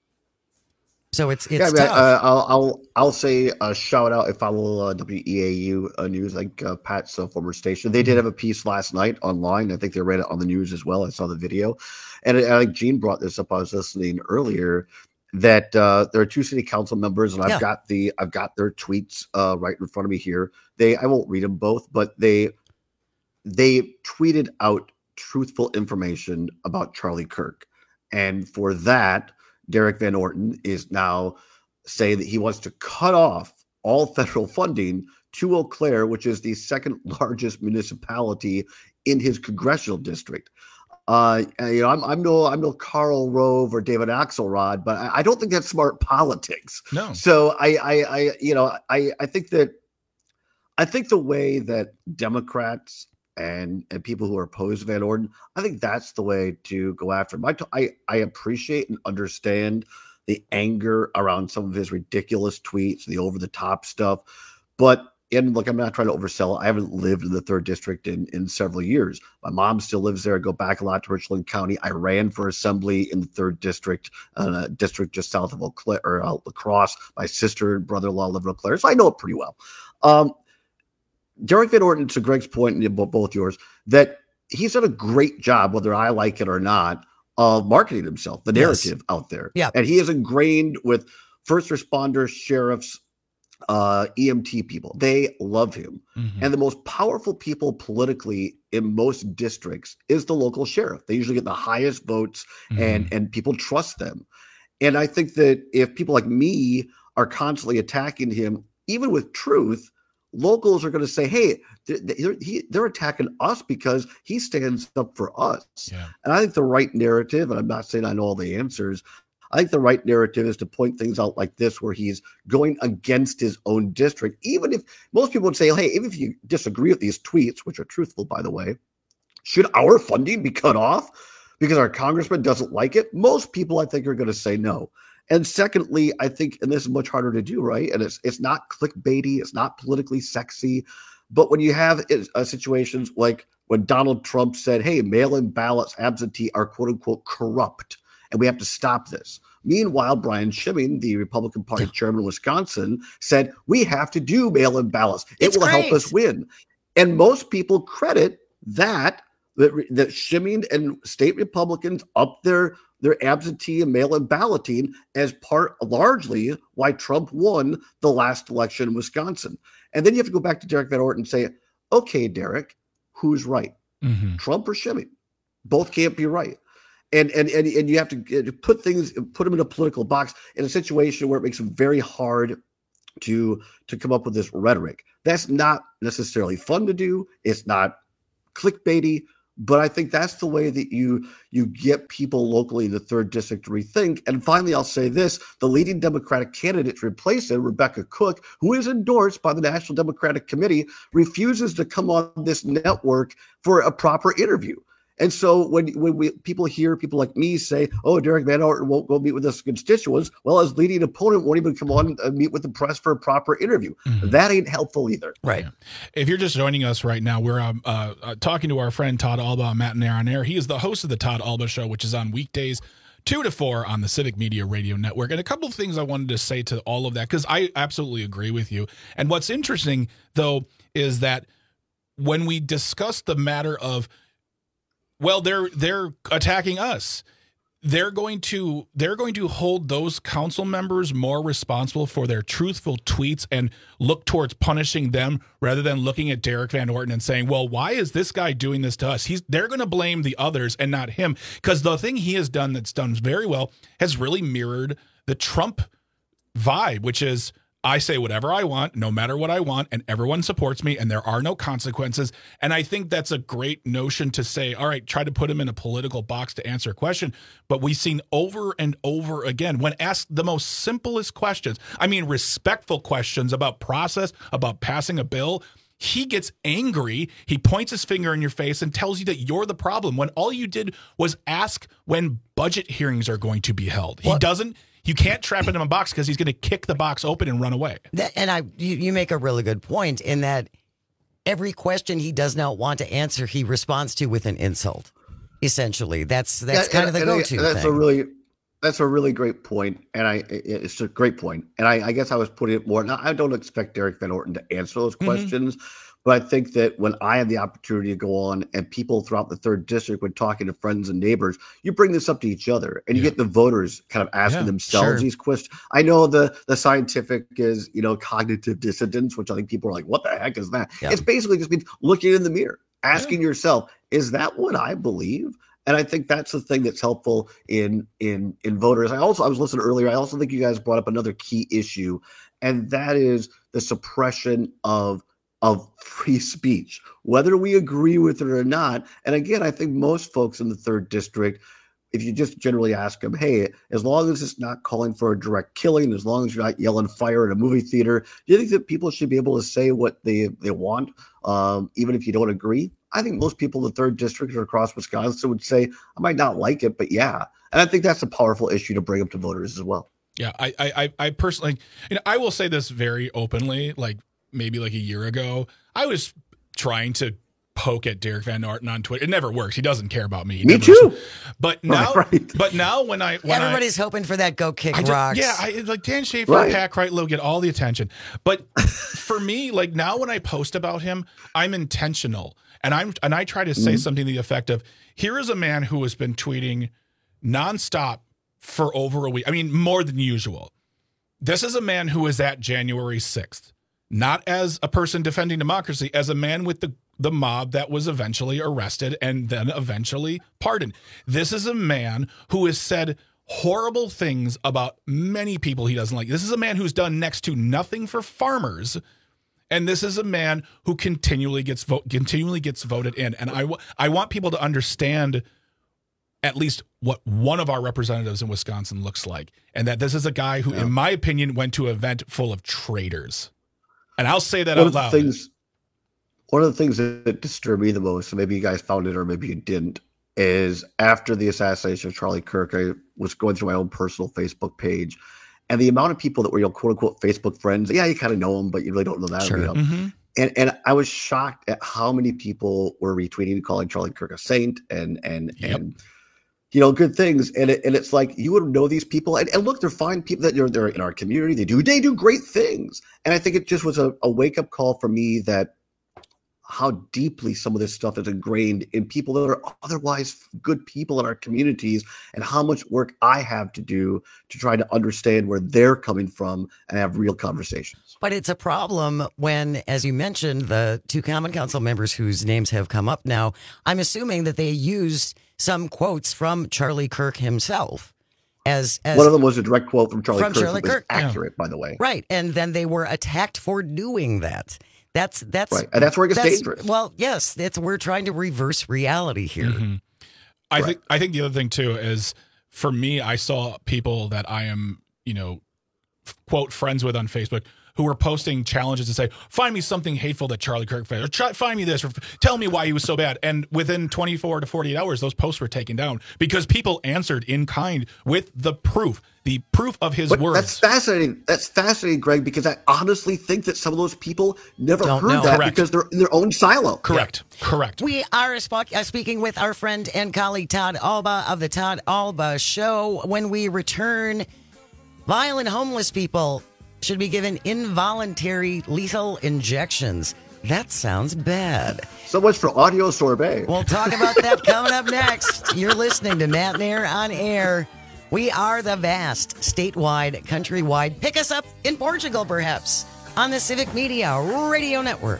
So it's it's yeah, I mean, tough. uh, I'll I'll I'll say a shout out. I follow uh, W E A U uh, news, like uh, Pat's uh, former station. They did have a piece last night online. I think they read it on the news as well. I saw the video, and I think Gene brought this up. I was listening earlier that uh, there are two city council members, and I've yeah. got the I've got their tweets uh, right in front of me here. They I won't read them both, but they. They tweeted out truthful information about Charlie Kirk. And for that, Derek Van Orton is now saying that he wants to cut off all federal funding to Eau Claire, which is the second largest municipality in his congressional district. Uh, you know, I'm, I'm no, I'm no Karl Rove or David Axelrod, but I, I don't think that's smart politics. No. So I, I, I you know, I, I think that, I think the way that Democrats and and people who are opposed to Van Orden, I think that's the way to go after him. I, I, I appreciate and understand the anger around some of his ridiculous tweets, the over-the-top stuff. But, and look, I'm not trying to oversell it. I haven't lived in the third district in, in several years. My mom still lives there. I go back a lot to Richland County. I ran for assembly in the third district, uh, district just south of Eau Claire, or uh, La Crosse. My sister and brother-in-law live in Eau Claire, so I know it pretty well. Um, Derek Van Orton, to Greg's point, and both yours, that he's done a great job, whether I like it or not, of marketing himself, the narrative yes. out there. Yeah. And he is ingrained with first responders, sheriffs, uh, E M T people. They love him. Mm-hmm. And the most powerful people politically in most districts is the local sheriff. They usually get the highest votes, mm-hmm. and, and people trust them. And I think that if people like me are constantly attacking him, even with truth, locals are going to say, hey, they're, they're attacking us because he stands up for us. Yeah. And I think the right narrative, and I'm not saying I know all the answers, I think the right narrative is to point things out like this, where he's going against his own district. Even if most people would say, hey, even if you disagree with these tweets, which are truthful, by the way, should our funding be cut off because our congressman doesn't like it? Most people, I think, are going to say no. And secondly, I think, and this is much harder to do, right? And it's it's not clickbaity, it's not politically sexy, but when you have uh, situations like when Donald Trump said, hey, mail-in ballots, absentee are quote unquote corrupt, and we have to stop this. Meanwhile, Brian Schimming, the Republican Party chairman of Wisconsin, said, we have to do mail-in ballots. It it's will great. help us win. And most people credit that, that, that Schimming and state Republicans up their their absentee and mail-in balloting as part, largely, why Trump won the last election in Wisconsin. And then you have to go back to Derek Van Orton and say, okay, Derek, who's right? Mm-hmm. Trump or Schimming? Both can't be right. And, and and and you have to put things, put them in a political box in a situation where it makes it very hard to, to come up with this rhetoric. That's not necessarily fun to do. It's not clickbaity. But I think that's the way that you you get people locally in the third district to rethink. And finally, I'll say this. The leading Democratic candidate to replace him, Rebecca Cook, who is endorsed by the National Democratic Committee, refuses to come on this network for a proper interview. And so when when we people hear people like me say, oh, Derek Van Orton won't go meet with his constituents, well, his leading opponent won't even come on and meet with the press for a proper interview. Mm-hmm. That ain't helpful either. Right. Yeah. If you're just joining us right now, we're um, uh, uh, talking to our friend Todd Alba on Matt and Air on Air. He is the host of the Todd Alba Show, which is on weekdays two to four on the Civic Media Radio Network. And a couple of things I wanted to say to all of that, because I absolutely agree with you. And what's interesting, though, is that when we discuss the matter of, well, they're they're attacking us, they're going to they're going to hold those council members more responsible for their truthful tweets and look towards punishing them rather than looking at Derek Van Orton and saying, well, why is this guy doing this to us? He's they're going to blame the others and not him, because the thing he has done that's done very well has really mirrored the Trump vibe, which is, I say whatever I want, no matter what I want, and everyone supports me, and there are no consequences. And I think that's a great notion to say, all right, try to put him in a political box to answer a question. But we've seen over and over again, when asked the most simplest questions, I mean, respectful questions about process, about passing a bill, he gets angry. He points his finger in your face and tells you that you're the problem when all you did was ask when budget hearings are going to be held. He Well, doesn't. You can't trap it in a box because he's going to kick the box open and run away. That, and I, you, you make a really good point in that every question he does not want to answer, he responds to with an insult. Essentially, that's that's Yeah, kind and- of the and I- go-to and That's thing. a really, that's a really great point, and I, it- it's a great point. And I, I guess I was putting it more. Now, I don't expect Derek Van Orton to answer those Mm-hmm. questions, but I think that when I have the opportunity to go on, and people throughout the third district, when talking to friends and neighbors, you bring this up to each other, and you get the voters kind of asking Yeah, themselves sure. these questions. I know the the scientific is, you know, cognitive dissonance, which I think people are like, "What the heck is that?" Yeah. It's basically just means looking in the mirror, asking yourself, "Is that what I believe?" And I think that's the thing that's helpful in in in voters. I also I was listening earlier. I also think you guys brought up another key issue, and that is the suppression of of free speech, whether we agree with it or not. And again, I think most folks in the third district, if you just generally ask them, hey, as long as it's not calling for a direct killing, as long as you're not yelling fire at a movie theater, do you think that people should be able to say what they, they want, um, even if you don't agree? I think most people in the third district or across Wisconsin would say, I might not like it, but yeah. And I think that's a powerful issue to bring up to voters as well. Yeah, I, I, I- I personally, you know, I will say this very openly. Like maybe like a year ago, I was trying to poke at Derek Van Orton on Twitter. It never works. He doesn't care about me. He Me never too. does. But now, but now when I when Everybody's hoping for that go kick I, I just- rocks. yeah, I, like Dan Schaefer, Right. Pat Kreitlow get all the attention. But for me, like now when I post about him, I'm intentional. And I'm and I try to say Mhm. something to the effect of, here is a man who has been tweeting nonstop for over a week. I mean, more than usual. This is a man who is at January sixth, not as a person defending democracy, as a man with the, the mob that was eventually arrested and then eventually pardoned. This is a man who has said horrible things about many people he doesn't like. This is a man who's done next to nothing for farmers. And this is a man who continually gets vote, continually gets voted in. And I, w- I want people to understand at least what one of our representatives in Wisconsin looks like. And that this is a guy who, Yeah. in my opinion, went to an event full of traitors. And I'll say that One out of the loud. things, one of the things that disturbed me the most, so maybe you guys found it or maybe you didn't, is after the assassination of Charlie Kirk, I was going through my own personal Facebook page, and the amount of people that were, you know, quote unquote Facebook friends. Yeah, you kind of know them, but you really don't know that. Sure. You know? Mhm. And and I was shocked at how many people were retweeting and calling Charlie Kirk a saint and and Yep. and you know, good things. And it, and it's like you would know these people, and, and look, they're fine people that they're they're in our community. They do they do great things. And I think it just was a, a wake up call for me that how deeply some of this stuff is ingrained in people that are otherwise good people in our communities, and how much work I have to do to try to understand where they're coming from and have real conversations. But it's a problem when, as you mentioned, the two Common Council members whose names have come up now, I'm assuming that they used some quotes from Charlie Kirk himself. As, as One of them was a direct quote from Charlie From Kirk. Charlie that was Kirk. accurate, by the way. Right. And then they were attacked for doing that. That's that's Right. And that's where it gets that's- dangerous. Well, yes, it's we're trying to reverse reality here. Mhm. I think I think the other thing too is, for me, I saw people that I am, you know, f- quote friends with on Facebook who were posting challenges to say, find me something hateful that Charlie Kirk said, or try, find me this, or tell me why he was so bad. And within twenty-four to forty-eight hours, those posts were taken down because people answered in kind with the proof, the proof of his But words. that's fascinating. That's fascinating, Greg, because I honestly think that some of those people never Don't heard know. that Correct. because they're in their own silo. Correct. Correct. We are sp- uh, speaking with our friend and colleague Todd Alba of the Todd Alba Show. When we return, violent homeless people should be given involuntary lethal injections. That sounds bad. So much for audio sorbet. We'll talk about that coming up next. You're listening to Matt Nair on Air. We are the vast, statewide, countrywide. Pick us up in Portugal, perhaps, on the Civic Media Radio Network.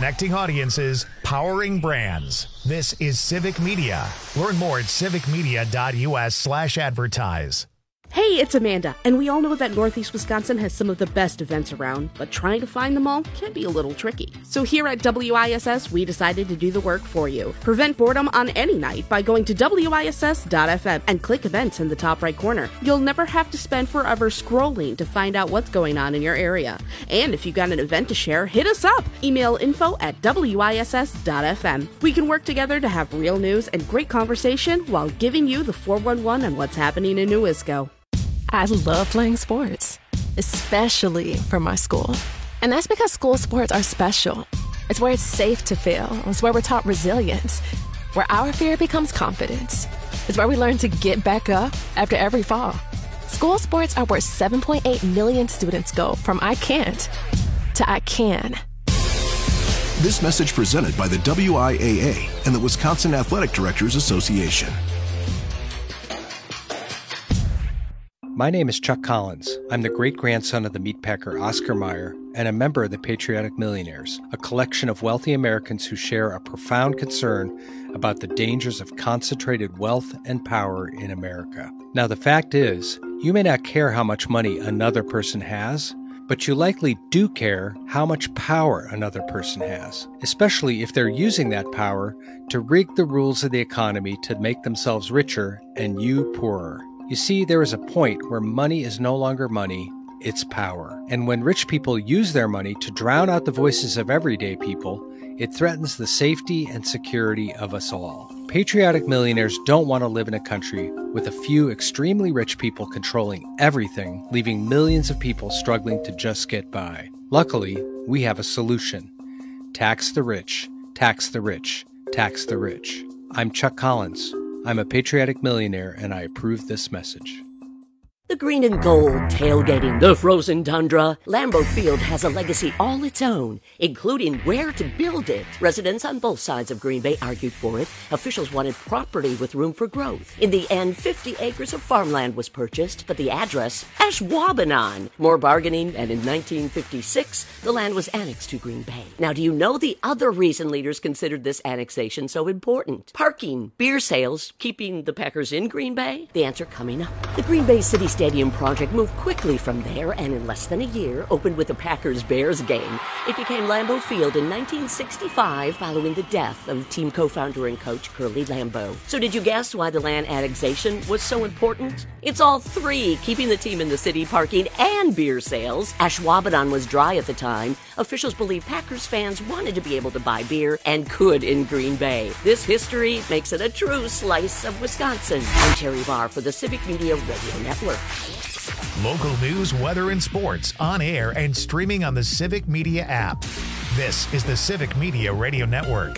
Connecting audiences, powering brands. This is Civic Media. Learn more at civicmedia.us slash advertise. Hey, it's Amanda, and we all know that Northeast Wisconsin has some of the best events around, but trying to find them all can be a little tricky. So here at W I S S, we decided to do the work for you. Prevent boredom on any night by going to W I S S dot F M and click events in the top right corner. You'll never have to spend forever scrolling to find out what's going on in your area. And if you've got an event to share, hit us up. Email info at W I S S dot F M. We can work together to have real news and great conversation while giving you the four one one on what's happening in New Isco. I love playing sports, especially for my school. And that's because school sports are special. It's where it's safe to fail. It's where we're taught resilience, where our fear becomes confidence. It's where we learn to get back up after every fall. School sports are where seven point eight million students go from I can't to I can. This message presented by the W I A A and the Wisconsin Athletic Directors Association. My name is Chuck Collins. I'm the great-grandson of the meatpacker Oscar Mayer and a member of the Patriotic Millionaires, a collection of wealthy Americans who share a profound concern about the dangers of concentrated wealth and power in America. Now, the fact is, you may not care how much money another person has, but you likely do care how much power another person has, especially if they're using that power to rig the rules of the economy to make themselves richer and you poorer. You see, there is a point where money is no longer money, it's power. And when rich people use their money to drown out the voices of everyday people, it threatens the safety and security of us all. Patriotic millionaires don't want to live in a country with a few extremely rich people controlling everything, leaving millions of people struggling to just get by. Luckily, we have a solution. Tax the rich, tax the rich, tax the rich. I'm Chuck Collins. I'm a patriotic millionaire, and I approve this message. The green and gold tailgating the frozen tundra. Lambeau Field has a legacy all its own, including where to build it. Residents on both sides of Green Bay argued for it. Officials wanted property with room for growth. In the end, fifty acres of farmland was purchased, but the address, Ashwaubenon. More bargaining, and in nineteen fifty-six, the land was annexed to Green Bay. Now, do you know the other reason leaders considered this annexation so important? Parking, beer sales, keeping the Packers in Green Bay? The answer coming up. The Green Bay City Stadium project moved quickly from there and in less than a year opened with a Packers-Bears game. It became Lambeau Field in nineteen sixty-five following the death of team co-founder and coach Curly Lambeau. So did you guess why the land annexation was so important? It's all three, keeping the team in the city, parking, and beer sales. Ashwaubenon was dry at the time. Officials believe Packers fans wanted to be able to buy beer and could in Green Bay. This history makes it a true slice of Wisconsin. I'm Terry Barr for the Civic Media Radio Network. Local news, weather, and sports on air and streaming on the Civic Media app. This is the Civic Media Radio Network.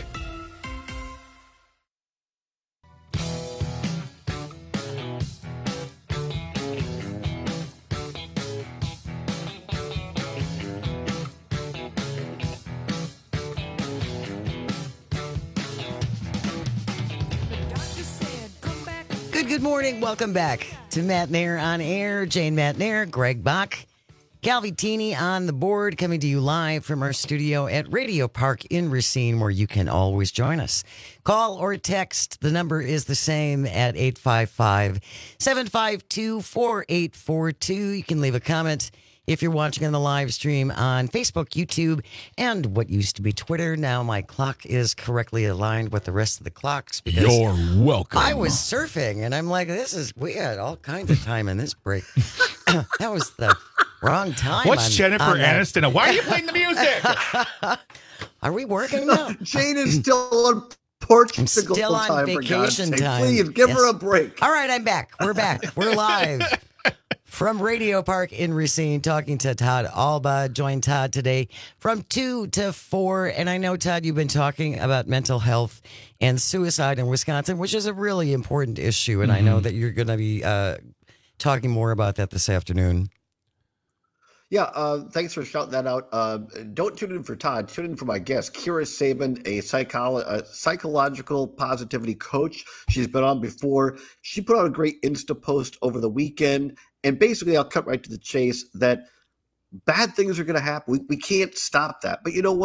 Good, good morning. Welcome back to Matt Nair on air. Jane Matt Nair, Greg Bach, Calvitini on the board, coming to you live from our studio at Radio Park in Racine, where you can always join us. Call or text. The number is the same at eight five five, seven five two, four eight four two. You can leave a comment if you're watching on the live stream on Facebook, YouTube, and what used to be Twitter. Now my clock is correctly aligned with the rest of the clocks. You're welcome. I was surfing, and I'm like, this is, we had all kinds of time in this break. That was the wrong time. What's on, Jennifer on Aniston? Why are you playing the music? Are we working now? Jane is still on Portugal I'm still on time, vacation for God's time. sake. Please give Yes. her a break. All right, I'm back. We're back. We're live from Radio Park in Racine, talking to Todd Alba. Join Todd today from two to four. And I know, Todd, you've been talking about mental health and suicide in Wisconsin, which is a really important issue. And mm-hmm. I know that you're going to be uh, talking more about that this afternoon. Yeah, uh, thanks for shouting that out. Uh, don't tune in for Todd. Tune in for my guest, Kira Sabin, a, psycholo- a psychological positivity coach. She's been on before. She put out a great Insta post over the weekend. And basically, I'll cut right to the chase that bad things are going to happen. We, we can't stop that. But you know what?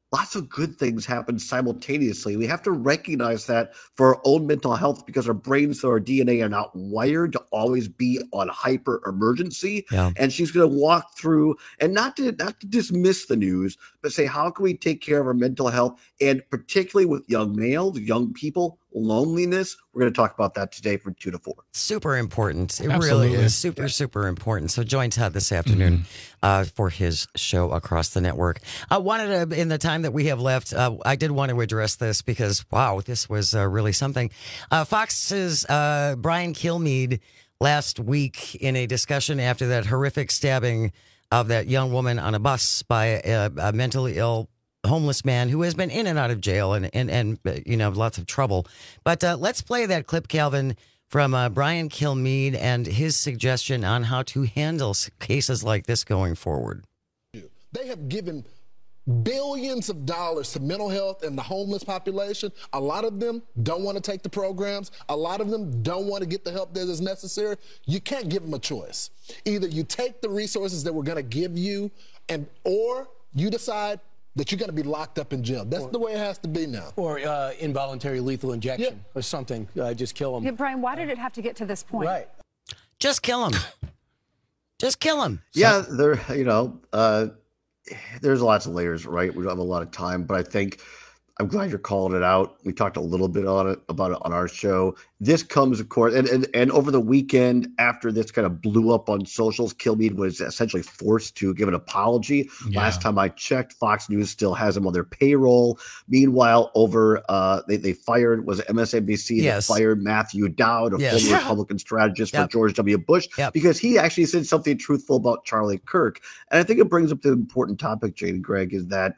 lots of good things happen simultaneously. We have to recognize that for our own mental health, because our brains or our D N A are not wired to always be on hyper emergency. Yeah. And she's going to walk through, and not to not to dismiss the news, but say, how can we take care of our mental health, and particularly with young males, young people, loneliness. We're going to talk about that today from two to four. Super important. It Absolutely. really is super, super important. So join Todd this afternoon mm-hmm. uh, for his show across the network. I wanted to, in the time that we have left, uh, I did want to address this because, wow, this was uh, really something. Uh, Fox's uh, Brian Kilmeade last week in a discussion after that horrific stabbing of that young woman on a bus by a, a mentally ill homeless man who has been in and out of jail and, and, and you know, lots of trouble. But uh, let's play that clip, Calvin, from uh, Brian Kilmeade and his suggestion on how to handle cases like this going forward. They have given billions of dollars to mental health and the homeless population. A lot of them don't want to take the programs. A lot of them don't want to get the help that is necessary. You can't give them a choice. Either you take the resources that we're going to give you, and or you decide that you're going to be locked up in jail. That's or, the way it has to be now. Or uh, involuntary lethal injection yep. or something. Uh, just kill him. Yeah, Brian, why did it have to get to this point? Right. Just kill him. Just kill him. So, yeah, there, you know, uh, there's lots of layers, right? We don't have a lot of time, but I think I'm glad you're calling it out. We talked a little bit on it about it on our show. This comes, of course, and, and, and over the weekend after this kind of blew up on socials, Kilmeade was essentially forced to give an apology. Yeah. Last time I checked, Fox News still has him on their payroll. Meanwhile, over uh, they they fired was it M S N B C? Yes. They fired Matthew Dowd, a yes. former Republican strategist yep. for George W. Bush, yep. because he actually said something truthful about Charlie Kirk. And I think it brings up the important topic, Jane and Greg, is that.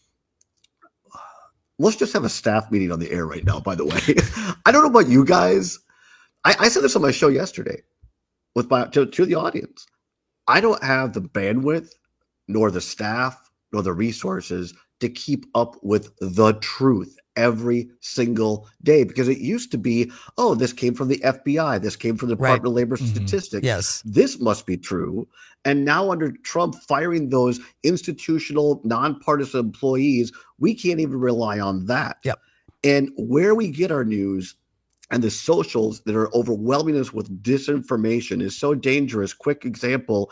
Let's just have a staff meeting on the air right now, by the way. I don't know about you guys. I, I said this on my show yesterday with my to, to the audience. I don't have the bandwidth, nor the staff, nor the resources to keep up with the truth every single day, because it used to be, oh, this came from the F B I. This came from the Department right. of Labor mm-hmm. Statistics. Yes. This must be true. And now under Trump firing those institutional, nonpartisan employees, we can't even rely on that. Yep. And where we get our news and the socials that are overwhelming us with disinformation is so dangerous. Quick example,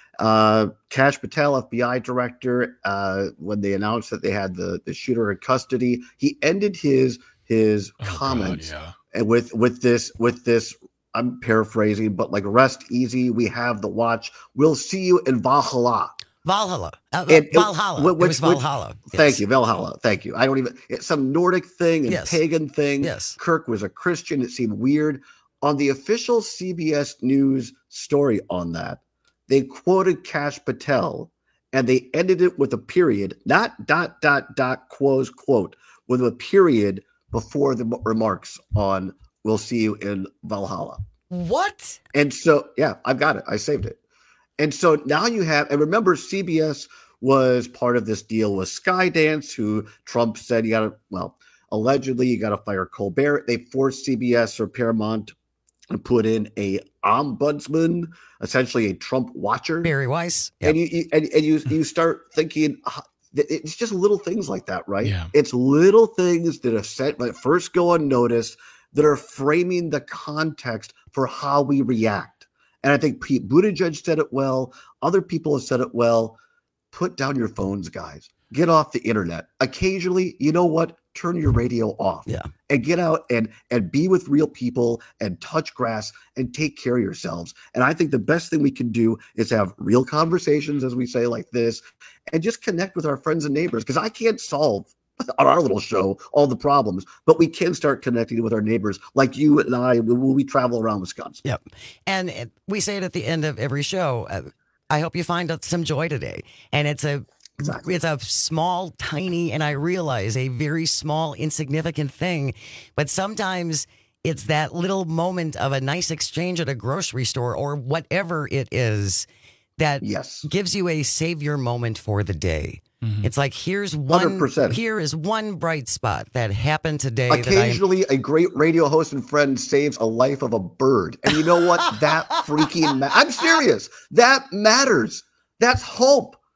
uh, Kash Patel, F B I director, uh, when they announced that they had the, the shooter in custody, he ended his his oh, comments God, yeah. and with with this with this. I'm paraphrasing, but like, rest easy. We have the watch. We'll see you in Valhalla. Valhalla. Uh, and, Valhalla. Which, it was Valhalla. Which, yes. Thank you, Valhalla. Thank you. I don't even, it's some Nordic thing and yes. pagan thing. Yes. Kirk was a Christian. It seemed weird. On the official C B S News story on that, they quoted Kash Patel and they ended it with a period, not dot, dot, dot, quotes, quote, with a period before the remarks on we'll see you in Valhalla. What? And so, yeah, I've got it. I saved it. And so now you have, and remember, C B S was part of this deal with Skydance, who Trump said you got to, well, allegedly you got to fire Colbert. They forced C B S or Paramount to put in a ombudsman, essentially a Trump watcher. Barry Weiss. Yep. And you, you and, and you you start thinking, it's just little things like that, right? Yeah. It's little things that have set, that first go unnoticed, that are framing the context for how we react. And I think Pete Buttigieg said it well. Other people have said it well. Put down your phones, guys. Get off the internet. Occasionally, you know what? Turn your radio off. Yeah. And get out and, and be with real people and touch grass and take care of yourselves. And I think the best thing we can do is have real conversations, as we say, like this, and just connect with our friends and neighbors. Because I can't solve on our little show all the problems, but we can start connecting with our neighbors like you and I when we travel around Wisconsin. Yep. And we say it at the end of every show. Uh, I hope you find some joy today. And it's a exactly. it's a small, tiny, and I realize a very small, insignificant thing, but sometimes it's that little moment of a nice exchange at a grocery store or whatever it is that yes. gives you a savior moment for the day. Mm-hmm. It's like, here's one, one hundred percent. Here is one bright spot that happened today. Occasionally, a great radio host and friend saves a life of a bird. And you know what? That freaking, ma- I'm serious. That matters. That's hope.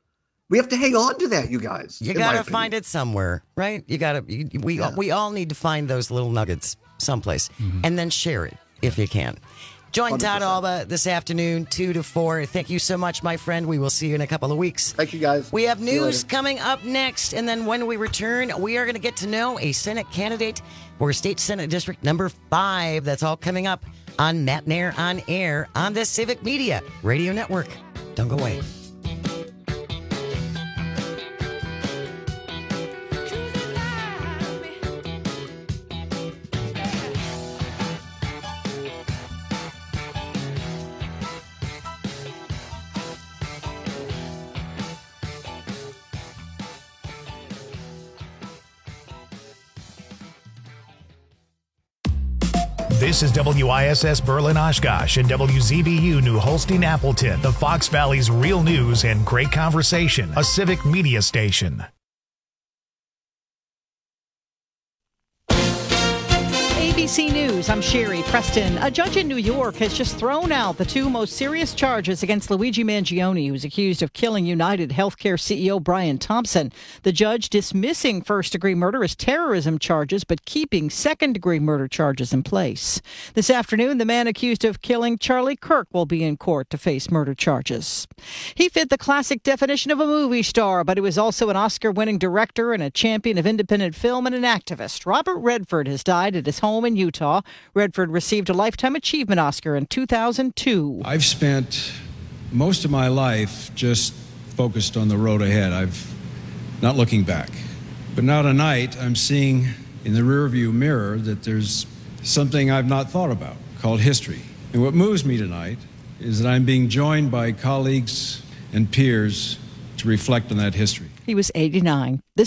We have to hang on to that, you guys. You got to find it somewhere, right? You got to. We yeah. we all need to find those little nuggets someplace, mm-hmm. and then share it if you can. Join one hundred percent. Todd Alba this afternoon, two to four. Thank you so much, my friend. We will see you in a couple of weeks. Thank you, guys. We have news coming up next, and then when we return, we are going to get to know a Senate candidate for State Senate District number five. That's all coming up on Matt Nair on Air on the Civic Media Radio Network. Don't go away. This is W I S S Berlin Oshkosh and W Z B U New Holstein Appleton, the Fox Valley's real news and great conversation, a civic media station. A B C News, I'm Sherry Preston. A judge in New York has just thrown out the two most serious charges against Luigi Mangione, who's accused of killing United Healthcare C E O Brian Thompson. The judge dismissing first-degree murder as terrorism charges, but keeping second-degree murder charges in place. This afternoon, the man accused of killing Charlie Kirk will be in court to face murder charges. He fit the classic definition of a movie star, but he was also an Oscar-winning director and a champion of independent film and an activist. Robert Redford has died at his home in Utah. Redford received a Lifetime Achievement Oscar in two thousand two. I've spent most of my life just focused on the road ahead. I've not looking back. But now tonight, I'm seeing in the rearview mirror that there's something I've not thought about called history. And what moves me tonight is that I'm being joined by colleagues and peers to reflect on that history. He was eighty-nine. This